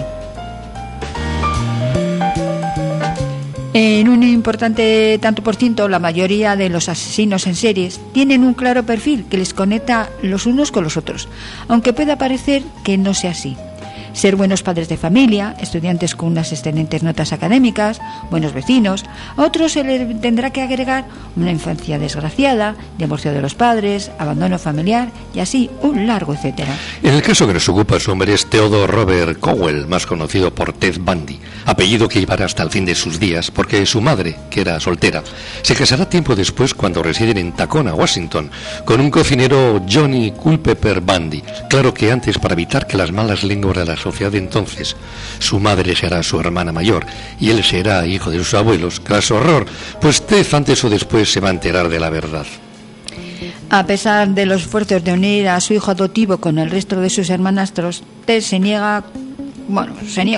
En un importante tanto por ciento, la mayoría de los asesinos en series tienen un claro perfil que les conecta los unos con los otros, aunque pueda parecer que no sea así. Ser buenos padres de familia, estudiantes con unas excelentes notas académicas, buenos vecinos. A otros se les tendrá que agregar una infancia desgraciada, divorcio de los padres, abandono familiar y así un largo etcétera. En el caso que nos ocupa, su nombre es Theodore Robert Cowell, más conocido por Ted Bundy, apellido que llevará hasta el fin de sus días porque su madre, que era soltera, se casará tiempo después cuando residen en Tacoma, Washington, con un cocinero Johnny Culpeper Bundy. Claro que antes, para evitar que las malas lenguas de la sociedad de entonces, su madre será su hermana mayor y él será hijo de sus abuelos. Caso horror, pues Ted antes o después se va a enterar de la verdad. A pesar de los esfuerzos de unir a su hijo adoptivo con el resto de sus hermanastros, Ted se niega,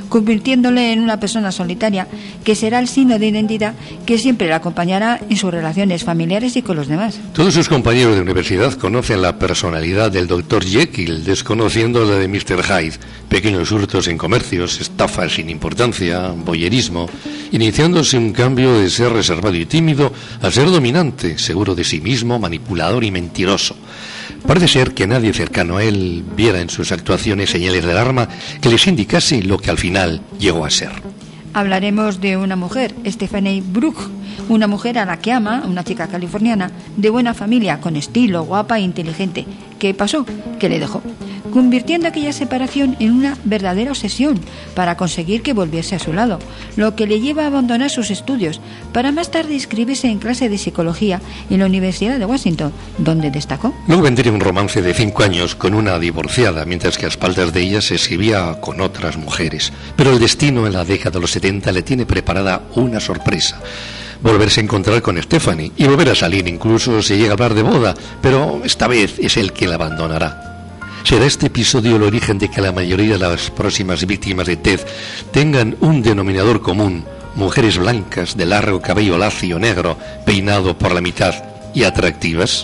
convirtiéndole en una persona solitaria que será el signo de identidad que siempre le acompañará en sus relaciones familiares y con los demás. Todos sus compañeros de universidad conocen la personalidad del Dr. Jekyll, desconociendo la de Mr. Hyde. Pequeños hurtos en comercios, estafas sin importancia, voyerismo, iniciándose un cambio de ser reservado y tímido a ser dominante, seguro de sí mismo, manipulador y mentiroso. Parece ser que nadie cercano a él viera en sus actuaciones señales de alarma que les indicase lo que al final llegó a ser. Hablaremos de una mujer, Stephanie Brook, una mujer a la que ama, una chica californiana, de buena familia, con estilo, guapa e inteligente. ¿Qué pasó? Que le dejó, convirtiendo aquella separación en una verdadera obsesión para conseguir que volviese a su lado, lo que le lleva a abandonar sus estudios, para más tarde inscribirse en clase de psicología en la Universidad de Washington, donde destacó. Luego vendría un romance de 5 años con una divorciada, mientras que a espaldas de ella se escribía con otras mujeres. Pero el destino en la década de los 70 le tiene preparada una sorpresa. Volverse a encontrar con Stephanie y volver a salir, incluso se llega a hablar de boda, pero esta vez es él quien la abandonará. ¿Será este episodio el origen de que la mayoría de las próximas víctimas de Ted tengan un denominador común? Mujeres blancas, de largo cabello lacio negro, peinado por la mitad y atractivas.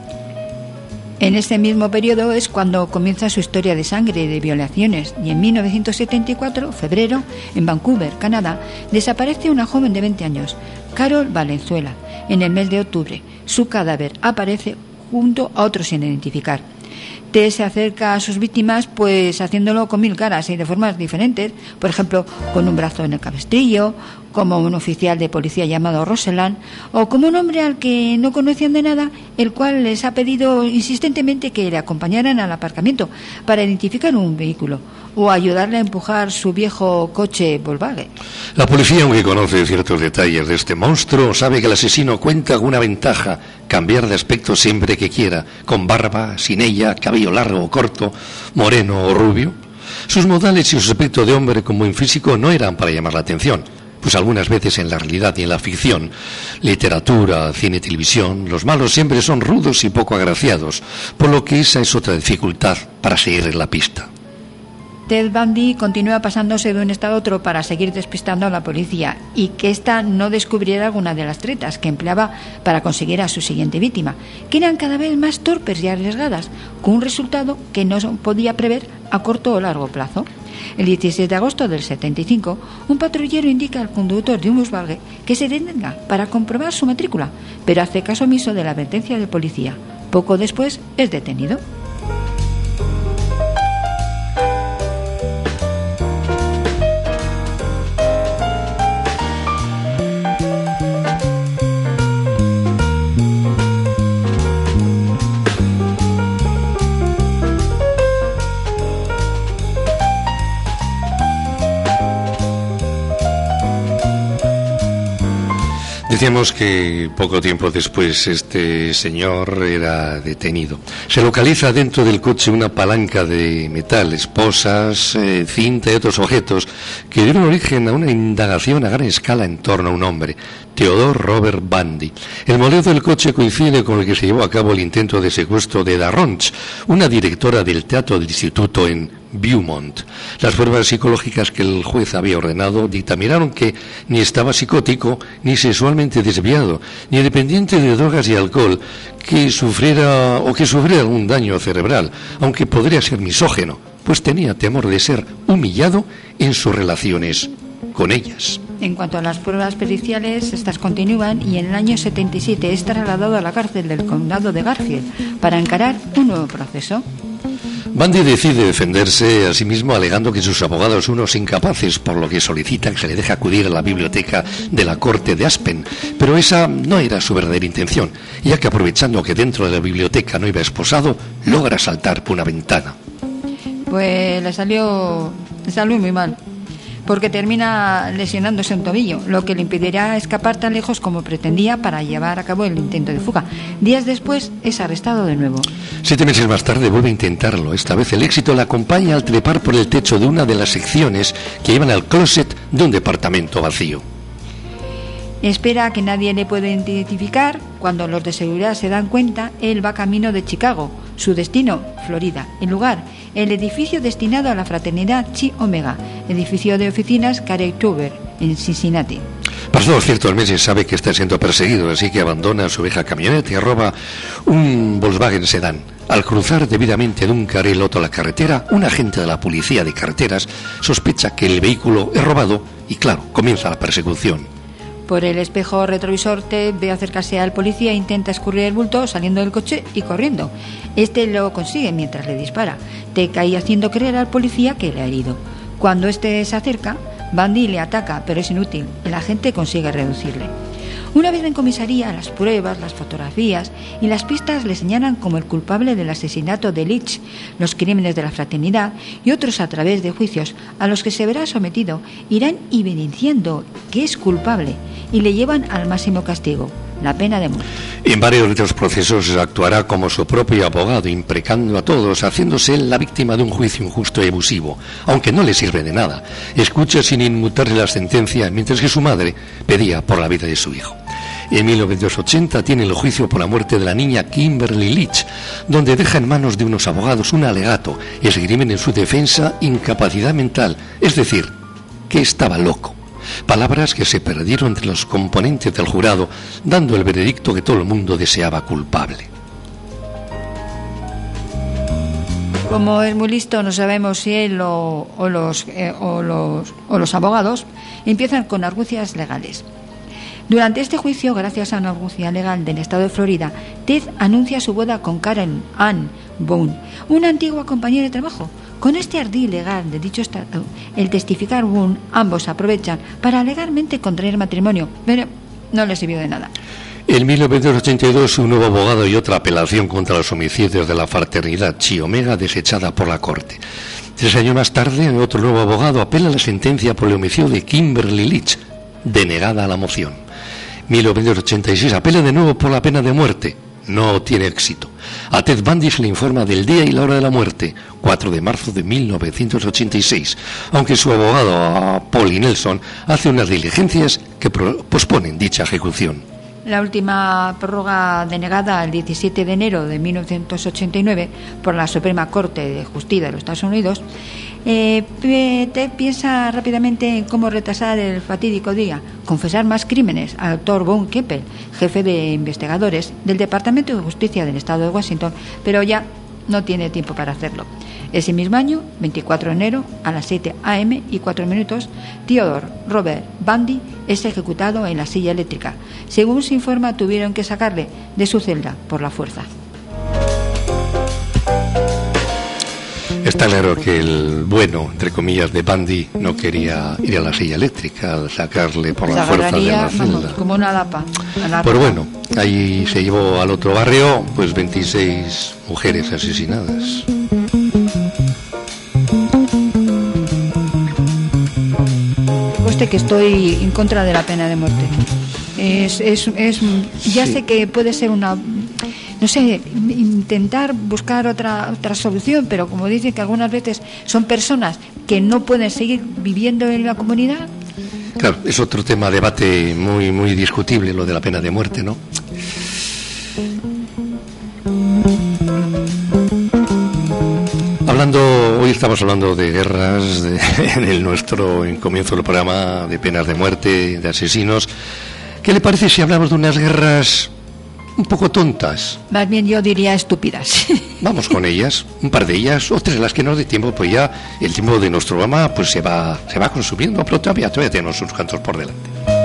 En este mismo periodo es cuando comienza su historia de sangre y de violaciones, y en 1974, febrero, en Vancouver, Canadá, desaparece una joven de 20 años, Carol Valenzuela. En el mes de octubre, su cadáver aparece junto a otro sin identificar. Ted se acerca a sus víctimas pues haciéndolo con 1000 caras y de formas diferentes, por ejemplo, con un brazo en el cabestrillo, como un oficial de policía llamado Roseland, o como un hombre al que no conocían de nada, el cual les ha pedido insistentemente que le acompañaran al aparcamiento para identificar un vehículo o ayudarle a empujar su viejo coche Volkswagen. La policía, aunque conoce ciertos detalles de este monstruo, sabe que el asesino cuenta con una ventaja: cambiar de aspecto siempre que quiera, con barba, sin ella, cabello largo o corto, moreno o rubio. Sus modales y su aspecto de hombre con buen físico no eran para llamar la atención, pues algunas veces en la realidad y en la ficción, literatura, cine y televisión, los malos siempre son rudos y poco agraciados, por lo que esa es otra dificultad para seguir la pista. Ted Bundy continúa pasándose de un estado a otro para seguir despistando a la policía y que ésta no descubriera alguna de las tretas que empleaba para conseguir a su siguiente víctima, que eran cada vez más torpes y arriesgadas, con un resultado que no podía prever a corto o largo plazo. El 16 de agosto del 75, un patrullero indica al conductor de un Volkswagen que se detenga para comprobar su matrícula, pero hace caso omiso de la advertencia del policía. Poco después es detenido. Decíamos que poco tiempo después este señor era detenido. Se localiza dentro del coche una palanca de metal, esposas, cinta y otros objetos que dieron origen a una indagación a gran escala en torno a un hombre, Theodore Robert Bundy. El modelo del coche coincide con el que se llevó a cabo el intento de secuestro de Ada Ronch, una directora del teatro del instituto en Beaumont. Las pruebas psicológicas que el juez había ordenado dictaminaron que ni estaba psicótico, ni sexualmente desviado, ni dependiente de drogas y alcohol, que sufriera algún daño cerebral, aunque podría ser misógeno, pues tenía temor de ser humillado en sus relaciones con ellas. En cuanto a las pruebas periciales, estas continúan y en el año 77 es trasladado a la cárcel del condado de Garfield para encarar un nuevo proceso. Bundy decide defenderse a sí mismo alegando que sus abogados son unos incapaces, por lo que solicita que se le deje acudir a la biblioteca de la corte de Aspen, pero esa no era su verdadera intención, ya que aprovechando que dentro de la biblioteca no iba esposado, logra saltar por una ventana. Pues le salió muy mal, porque termina lesionándose un tobillo, lo que le impedirá escapar tan lejos como pretendía para llevar a cabo el intento de fuga. Días después es arrestado de nuevo. 7 meses más tarde vuelve a intentarlo. Esta vez el éxito le acompaña al trepar por el techo de una de las secciones que llevan al closet de un departamento vacío. Espera a que nadie le pueda identificar. Cuando los de seguridad se dan cuenta, él va camino de Chicago, su destino, Florida, el lugar el edificio destinado a la fraternidad Chi Omega, edificio de oficinas Carey Tower, en Cincinnati. Pasados ciertos meses sabe que está siendo perseguido, así que abandona su vieja camioneta y roba un Volkswagen sedán. Al cruzar debidamente de un carril otro la carretera, un agente de la policía de carreteras sospecha que el vehículo es robado y, claro, comienza la persecución. Por el espejo retrovisor Ted ve acercarse al policía e intenta escurrir el bulto saliendo del coche y corriendo. Este lo consigue mientras le dispara. Ted cae haciendo creer al policía que le ha herido. Cuando este se acerca, Bundy le ataca, pero es inútil. El agente consigue reducirle. Una vez en comisaría, las pruebas, las fotografías y las pistas le señalan como el culpable del asesinato de Leach, los crímenes de la fraternidad y otros a través de juicios a los que se verá sometido, irán evidenciando que es culpable y le llevan al máximo castigo, la pena de muerte. En varios de estos procesos actuará como su propio abogado, imprecando a todos, haciéndose él la víctima de un juicio injusto y abusivo, aunque no le sirve de nada. Escucha sin inmutarse la sentencia, mientras que su madre pedía por la vida de su hijo. En 1980 tiene el juicio por la muerte de la niña Kimberly Leach, donde deja en manos de unos abogados un alegato, esgrimen en su defensa incapacidad mental, es decir, que estaba loco. Palabras que se perdieron entre los componentes del jurado, dando el veredicto que todo el mundo deseaba culpable. Como es muy listo, no sabemos si él o los abogados empiezan con argucias legales. Durante este juicio, gracias a una argucia legal del estado de Florida, Ted anuncia su boda con Karen Ann Boone, una antigua compañera de trabajo. Con este ardid legal de dicho estado, el testificar Boone, ambos aprovechan para legalmente contraer matrimonio, pero no les sirvió de nada. En 1982, un nuevo abogado y otra apelación contra los homicidios de la fraternidad Chi Omega desechada por la Corte. 3 años más tarde, otro nuevo abogado apela la sentencia por el homicidio de Kimberly Leach, denegada la moción. 1986, apela de nuevo por la pena de muerte. No tiene éxito. A Ted Bundy se le informa del día y la hora de la muerte, 4 de marzo de 1986, aunque su abogado, Polly Nelson, hace unas diligencias que posponen dicha ejecución. La última prórroga denegada el 17 de enero de 1989 por la Suprema Corte de Justicia de los Estados Unidos, Ted piensa rápidamente en cómo retrasar el fatídico día, confesar más crímenes al Dr. Von Keppel, jefe de investigadores del Departamento de Justicia del Estado de Washington, pero ya no tiene tiempo para hacerlo. Ese mismo año, 24 de enero, a las 7 a.m. y 4 minutos, Theodore Robert Bundy es ejecutado en la silla eléctrica. Según se informa, tuvieron que sacarle de su celda por la fuerza. Está claro que el bueno, entre comillas, de Bundy no quería ir a la silla eléctrica al sacarle por la fuerza de la celda. Vamos, como una lapa. Pues bueno, ahí se llevó al otro barrio pues 26 mujeres asesinadas. Conste que estoy en contra de la pena de muerte. Ya sé que puede ser una... No sé, intentar buscar otra solución, pero como dicen que algunas veces son personas que no pueden seguir viviendo en la comunidad. Claro, es otro tema, debate muy, muy discutible, lo de la pena de muerte, ¿no? Hoy estamos hablando de guerras, en nuestro comienzo del programa, de penas de muerte, de asesinos. ¿Qué le parece si hablamos de unas guerras un poco tontas? Más bien yo diría estúpidas. Vamos con ellas, un par de ellas, o 3 las que nos dé tiempo, pues ya el tiempo de nuestro programa pues se va consumiendo, pero todavía tenemos unos cuantos por delante.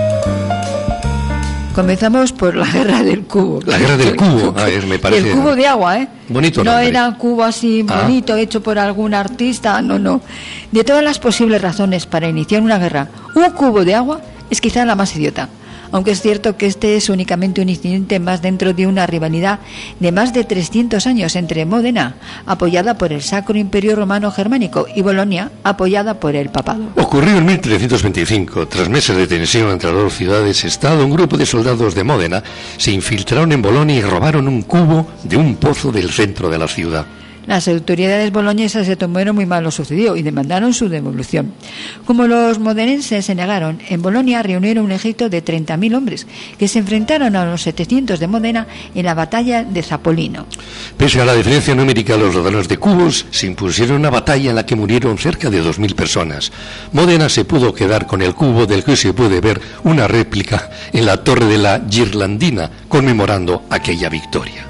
Comenzamos por la guerra del cubo. La guerra del cubo, a ver, me parece. El cubo de agua, ¿eh? Bonito no nombre. Era un cubo así bonito, hecho por algún artista, no. De todas las posibles razones para iniciar una guerra, un cubo de agua es quizá la más idiota. Aunque es cierto que este es únicamente un incidente más dentro de una rivalidad de más de 300 años entre Módena, apoyada por el Sacro Imperio Romano Germánico, y Bolonia, apoyada por el Papado. Ocurrió en 1325. Tras meses de tensión entre las dos ciudades-estado, un grupo de soldados de Módena se infiltraron en Bolonia y robaron un cubo de un pozo del centro de la ciudad. Las autoridades boloñesas se tomaron muy mal lo sucedido y demandaron su devolución. Como los modenenses se negaron, en Bolonia reunieron un ejército de 30.000 hombres que se enfrentaron a los 700 de Módena en la batalla de Zapolino. Pese a la diferencia numérica, los ladrones de cubos se impusieron una batalla en la que murieron cerca de 2.000 personas. Módena se pudo quedar con el cubo del que se puede ver una réplica en la torre de la Girlandina, conmemorando aquella victoria.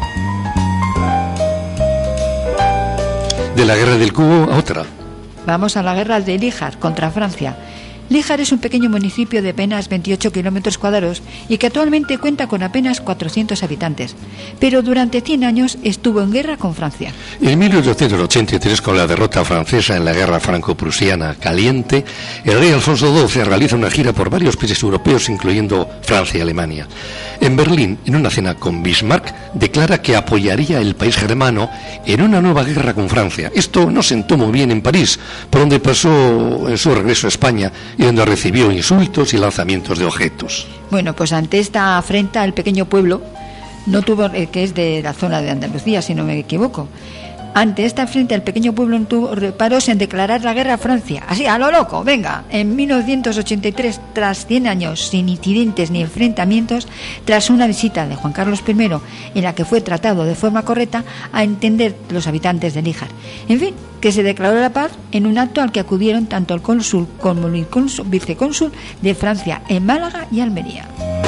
De la guerra del cubo a otra. Vamos a la guerra de Líjar contra Francia. Líjar es un pequeño municipio de apenas 28 kilómetros cuadrados y que actualmente cuenta con apenas 400 habitantes, pero durante 100 años estuvo en guerra con Francia. En 1883, con la derrota francesa en la guerra franco-prusiana caliente, el rey Alfonso XII realiza una gira por varios países europeos, incluyendo Francia y Alemania. En Berlín, en una cena con Bismarck, declara que apoyaría el país germano en una nueva guerra con Francia. Esto no sentó muy bien en París, por donde pasó en su regreso a España y donde recibió insultos y lanzamientos de objetos. Bueno, pues ante esta afrenta, el pequeño pueblo, no tuvo, que es de la zona de Andalucía, si no me equivoco, ante esta afrenta, el pequeño pueblo no tuvo reparos en declarar la guerra a Francia. Así, a lo loco, venga. En 1983, tras 100 años sin incidentes ni enfrentamientos, tras una visita de Juan Carlos I, en la que fue tratado de forma correcta a entender los habitantes de Níjar. En fin, que se declaró la paz en un acto al que acudieron tanto el cónsul como el vicecónsul de Francia en Málaga y Almería.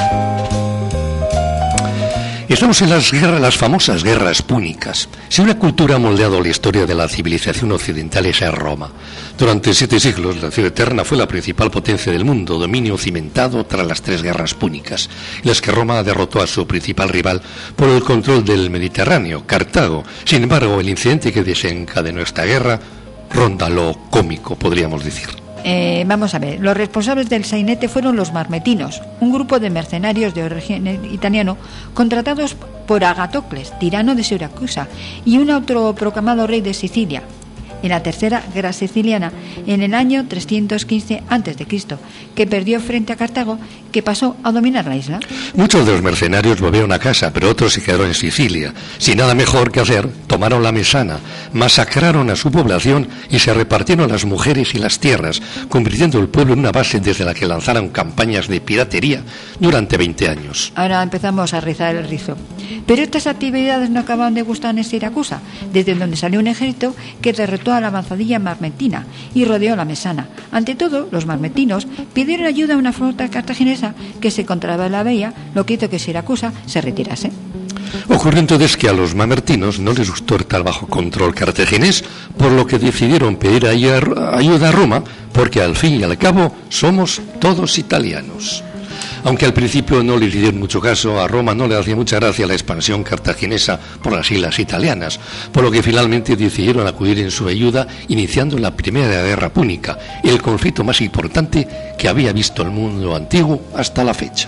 Estamos en las famosas guerras púnicas. Si una cultura ha moldeado la historia de la civilización occidental, esa es Roma. Durante 7 siglos, la ciudad eterna fue la principal potencia del mundo, dominio cimentado tras las 3 guerras púnicas, en las que Roma derrotó a su principal rival por el control del Mediterráneo, Cartago. Sin embargo, el incidente que desencadenó esta guerra ronda lo cómico, podríamos decir. Vamos a ver, los responsables del sainete fueron los marmetinos, un grupo de mercenarios de origen italiano contratados por Agatocles, tirano de Siracusa, y un autoproclamado rey de Sicilia. En la tercera guerra siciliana, en el año 315 a.C., que perdió frente a Cartago, que pasó a dominar la isla. Muchos de los mercenarios volvieron a casa, pero otros se quedaron en Sicilia. Sin nada mejor que hacer, tomaron la Mesana, masacraron a su población y se repartieron las mujeres y las tierras, convirtiendo el pueblo en una base desde la que lanzaron campañas de piratería durante 20 años. Ahora empezamos a rizar el rizo. Pero estas actividades no acababan de gustar en Siracusa, desde donde salió un ejército que derrotó a la avanzadilla marmentina y rodeó la Mesana. Ante todo, los marmentinos pidieron ayuda a una flota cartaginesa que se encontraba en la bahía, lo que hizo que Siracusa se retirase. Ocurrió entonces que a los mamertinos no les gustó el tal bajo control cartaginés, por lo que decidieron pedir ayuda a Roma, porque al fin y al cabo somos todos italianos. Aunque al principio no le dieron mucho caso, a Roma no le hacía mucha gracia la expansión cartaginesa por las islas italianas, por lo que finalmente decidieron acudir en su ayuda, iniciando la primera guerra púnica, el conflicto más importante que había visto el mundo antiguo hasta la fecha.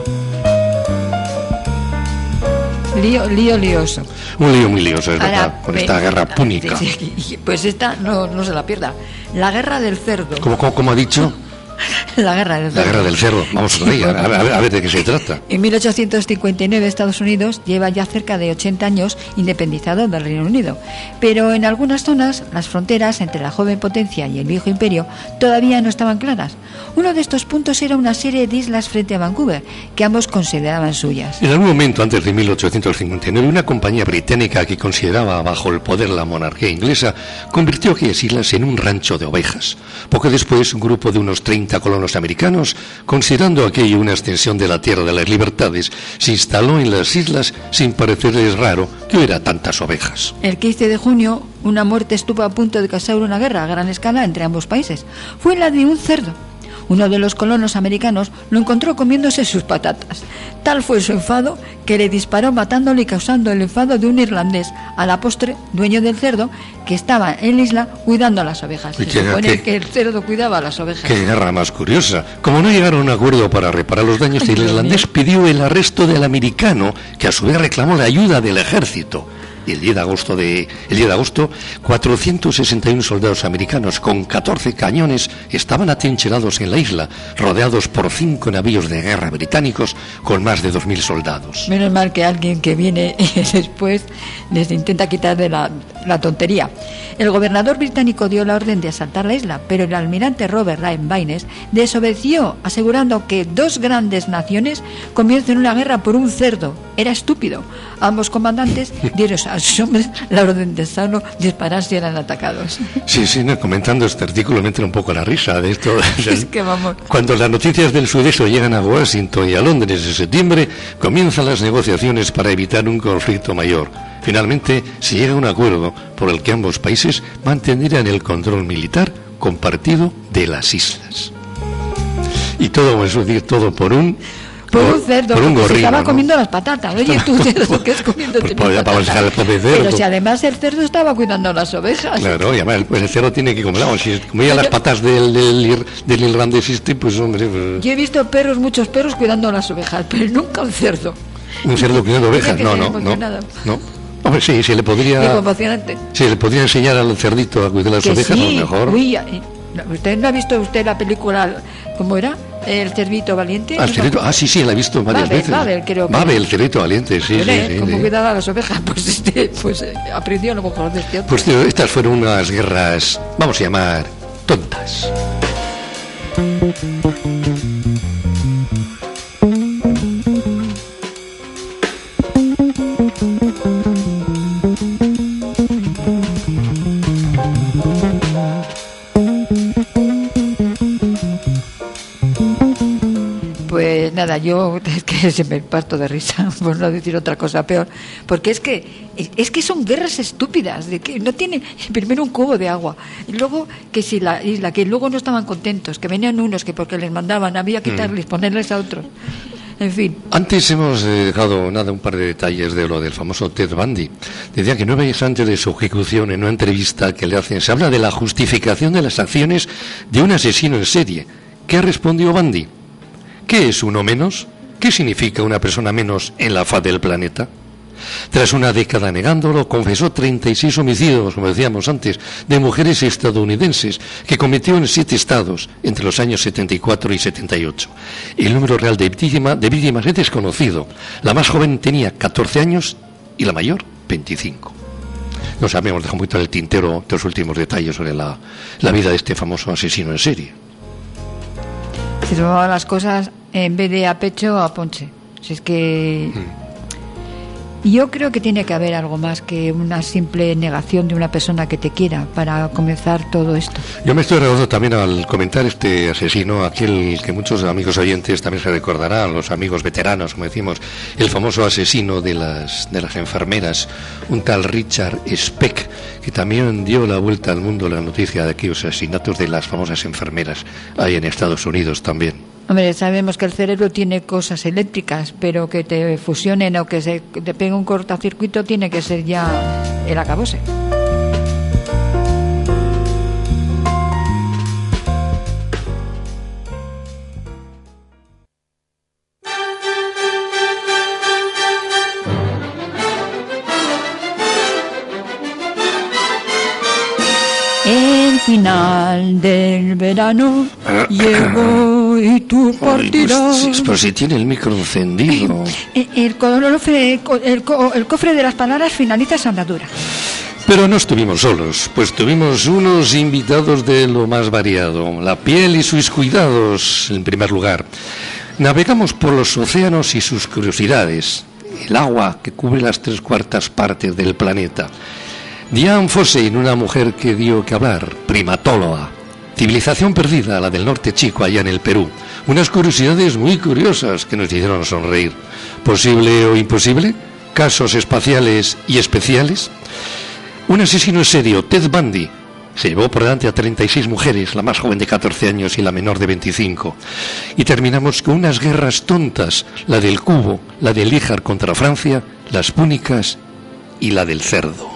Lioso. Un lío muy lioso, es verdad, con esta guerra púnica. Sí, pues esta no se la pierda. La guerra del cerdo. ¿Cómo ha dicho? La guerra del cerdo. La guerra del cerdo. Vamos a ver de qué se trata. En 1859 Estados Unidos lleva ya cerca de 80 años independizado del Reino Unido, pero en algunas zonas las fronteras entre la joven potencia y el viejo imperio todavía no estaban claras. Uno de estos puntos era una serie de islas frente a Vancouver, que ambos consideraban suyas. En algún momento antes de 1859, una compañía británica que consideraba bajo el poder la monarquía inglesa convirtió aquellas islas en un rancho de ovejas. Poco después, un grupo de unos 30 colonos americanos, considerando aquello una extensión de la tierra de las libertades, se instaló en las islas sin parecerles raro que hubiera tantas ovejas. El 15 de junio, una muerte estuvo a punto de causar una guerra a gran escala entre ambos países. Fue la de un cerdo. Uno de los colonos americanos lo encontró comiéndose sus patatas. Tal fue su enfado que le disparó matándolo y causando el enfado de un irlandés, a la postre dueño del cerdo, que estaba en la isla cuidando a las ovejas. Se supone que el cerdo cuidaba a las ovejas. ¡Qué guerra más curiosa! Como no llegaron a un acuerdo para reparar los daños, el irlandés pidió el arresto del americano, que a su vez reclamó la ayuda del ejército. el 10 de agosto, 461 soldados americanos con 14 cañones estaban atrincherados en la isla, rodeados por 5 navíos de guerra británicos con más de 2.000 soldados. Menos mal que alguien que viene después les intenta quitar de la tontería. El gobernador británico dio la orden de asaltar la isla, pero el almirante Robert Ryan Baynes desobedeció, asegurando que 2 grandes naciones comiencen una guerra por un cerdo. Era estúpido. Ambos comandantes dieron a sus hombres la orden de solo disparar si eran atacados. Sí, no, comentando este artículo me entra un poco la risa de esto. Es que vamos. Cuando las noticias del suceso llegan a Washington y a Londres en septiembre, comienzan las negociaciones para evitar un conflicto mayor. Finalmente, se llega a un acuerdo por el que ambos países mantendrían el control militar compartido de las islas. Y todo eso, todo por un cerdo, por un gorrino, se estaba ¿no? comiendo las patatas. Oye, tú, cerdo, ¿qué es comiéndote pues, las vamos a dejar el patatas? pobre cerdo. Pero si además el cerdo estaba cuidando las ovejas. Claro, y además el cerdo tiene que comer. Vamos, si comía las patas del irlandés pues hombre... Pues... Yo he visto muchos perros cuidando las ovejas, pero nunca un cerdo. ¿Un cerdo cuidando ovejas? No. Hombre, sí, se le podría... Qué emocionante. Sí, le podría enseñar al cerdito a cuidar las Que ovejas, sí. a lo mejor. Uy, ¿usted no ha visto la película, cómo era? ¿El cerdito valiente? ¿El cerdito? Ah, sí, la he visto varias veces. Babel, el cerdito valiente, sí. ¿Cómo cuidaba las ovejas? Pues aprendió a lo mejor de este otro. Pues tío, estas fueron unas guerras, vamos a llamar, tontas. Pues nada, yo es que se me parto de risa, por no decir otra cosa peor, porque es que son guerras estúpidas, de que no tienen primero un cubo de agua, y luego que si la isla, que luego no estaban contentos, que venían unos que porque les mandaban había que quitarles, ponerles a otros. En fin. Antes hemos dejado un par de detalles de lo del famoso Ted Bundy. Decía que 9 años antes de su ejecución, en una entrevista que le hacen, se habla de la justificación de las acciones de un asesino en serie. ¿Qué respondió Bundy? ¿Qué es uno menos? ¿Qué significa una persona menos en la faz del planeta? Tras una década negándolo, confesó 36 homicidios, como decíamos antes, de mujeres estadounidenses que cometió en 7 estados entre los años 74 y 78. El número real de víctimas es desconocido. La más joven tenía 14 años y la mayor 25. No sabemos, dejado un poquito en el tintero los últimos detalles sobre la vida de este famoso asesino en serie. Se tomaban las cosas en vez de a pecho a ponche. Si es que... Yo creo que tiene que haber algo más que una simple negación de una persona que te quiera para comenzar todo esto. Yo me estoy recordando también al comentar este asesino, aquel que muchos amigos oyentes también se recordarán, los amigos veteranos, como decimos, el famoso asesino de las enfermeras, un tal Richard Speck, que también dio la vuelta al mundo la noticia de aquellos asesinatos de las famosas enfermeras ahí en Estados Unidos también. Hombre, sabemos que el cerebro tiene cosas eléctricas, pero que te fusionen o que te pegue un cortocircuito tiene que ser ya el acabose. El final del verano llegó y tú partirás. Pues si tiene el micro encendido. El cofre de las palabras finaliza esa andadura. Pero no estuvimos solos, pues tuvimos unos invitados de lo más variado. La piel y sus cuidados, en primer lugar. Navegamos por los océanos y sus curiosidades. El agua que cubre las 3/4 partes del planeta. Diane Fossey, una mujer que dio que hablar, primatóloga. Civilización perdida, la del norte chico, allá en el Perú. Unas curiosidades muy curiosas que nos hicieron sonreír. ¿Posible o imposible? ¿Casos espaciales y especiales? Un asesino en serio, Ted Bundy, se llevó por delante a 36 mujeres, la más joven de 14 años y la menor de 25. Y terminamos con unas guerras tontas, la del cubo, la del Líjar contra Francia, las púnicas y la del cerdo.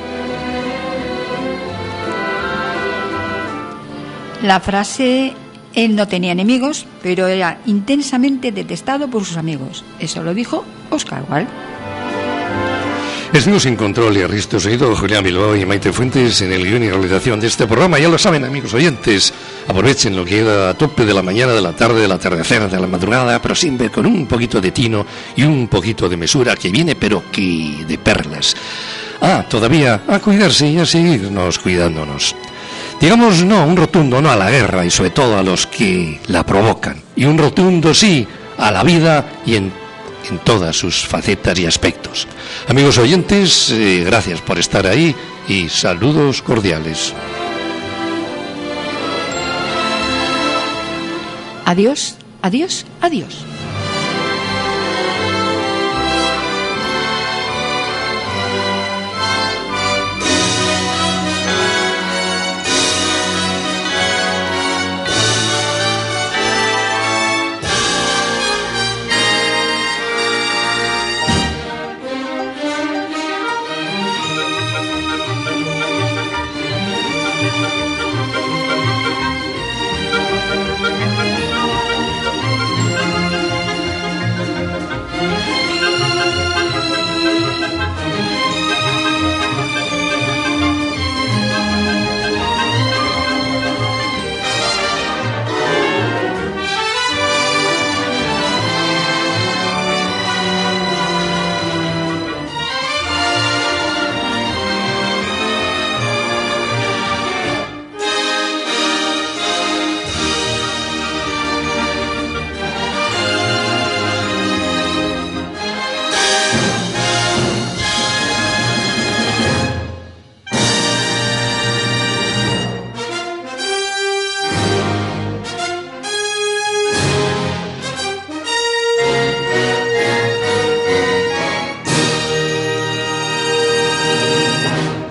La frase, él no tenía enemigos, pero era intensamente detestado por sus amigos. Eso lo dijo Oscar Wilde. Estuvimos sin control y Risto Seguido, Julián Bilbao y Maite Fuentes en el guión y realización de este programa. Ya lo saben, amigos oyentes, aprovechen lo que queda a tope de la mañana, de la tarde, del atardecer, de la madrugada, pero siempre con un poquito de tino y un poquito de mesura que viene, pero que de perlas. Todavía a cuidarse y a seguirnos cuidándonos. Digamos no, un rotundo no a la guerra y sobre todo a los que la provocan. Y un rotundo sí a la vida y en todas sus facetas y aspectos. Amigos oyentes, gracias por estar ahí y saludos cordiales. Adiós, adiós, adiós.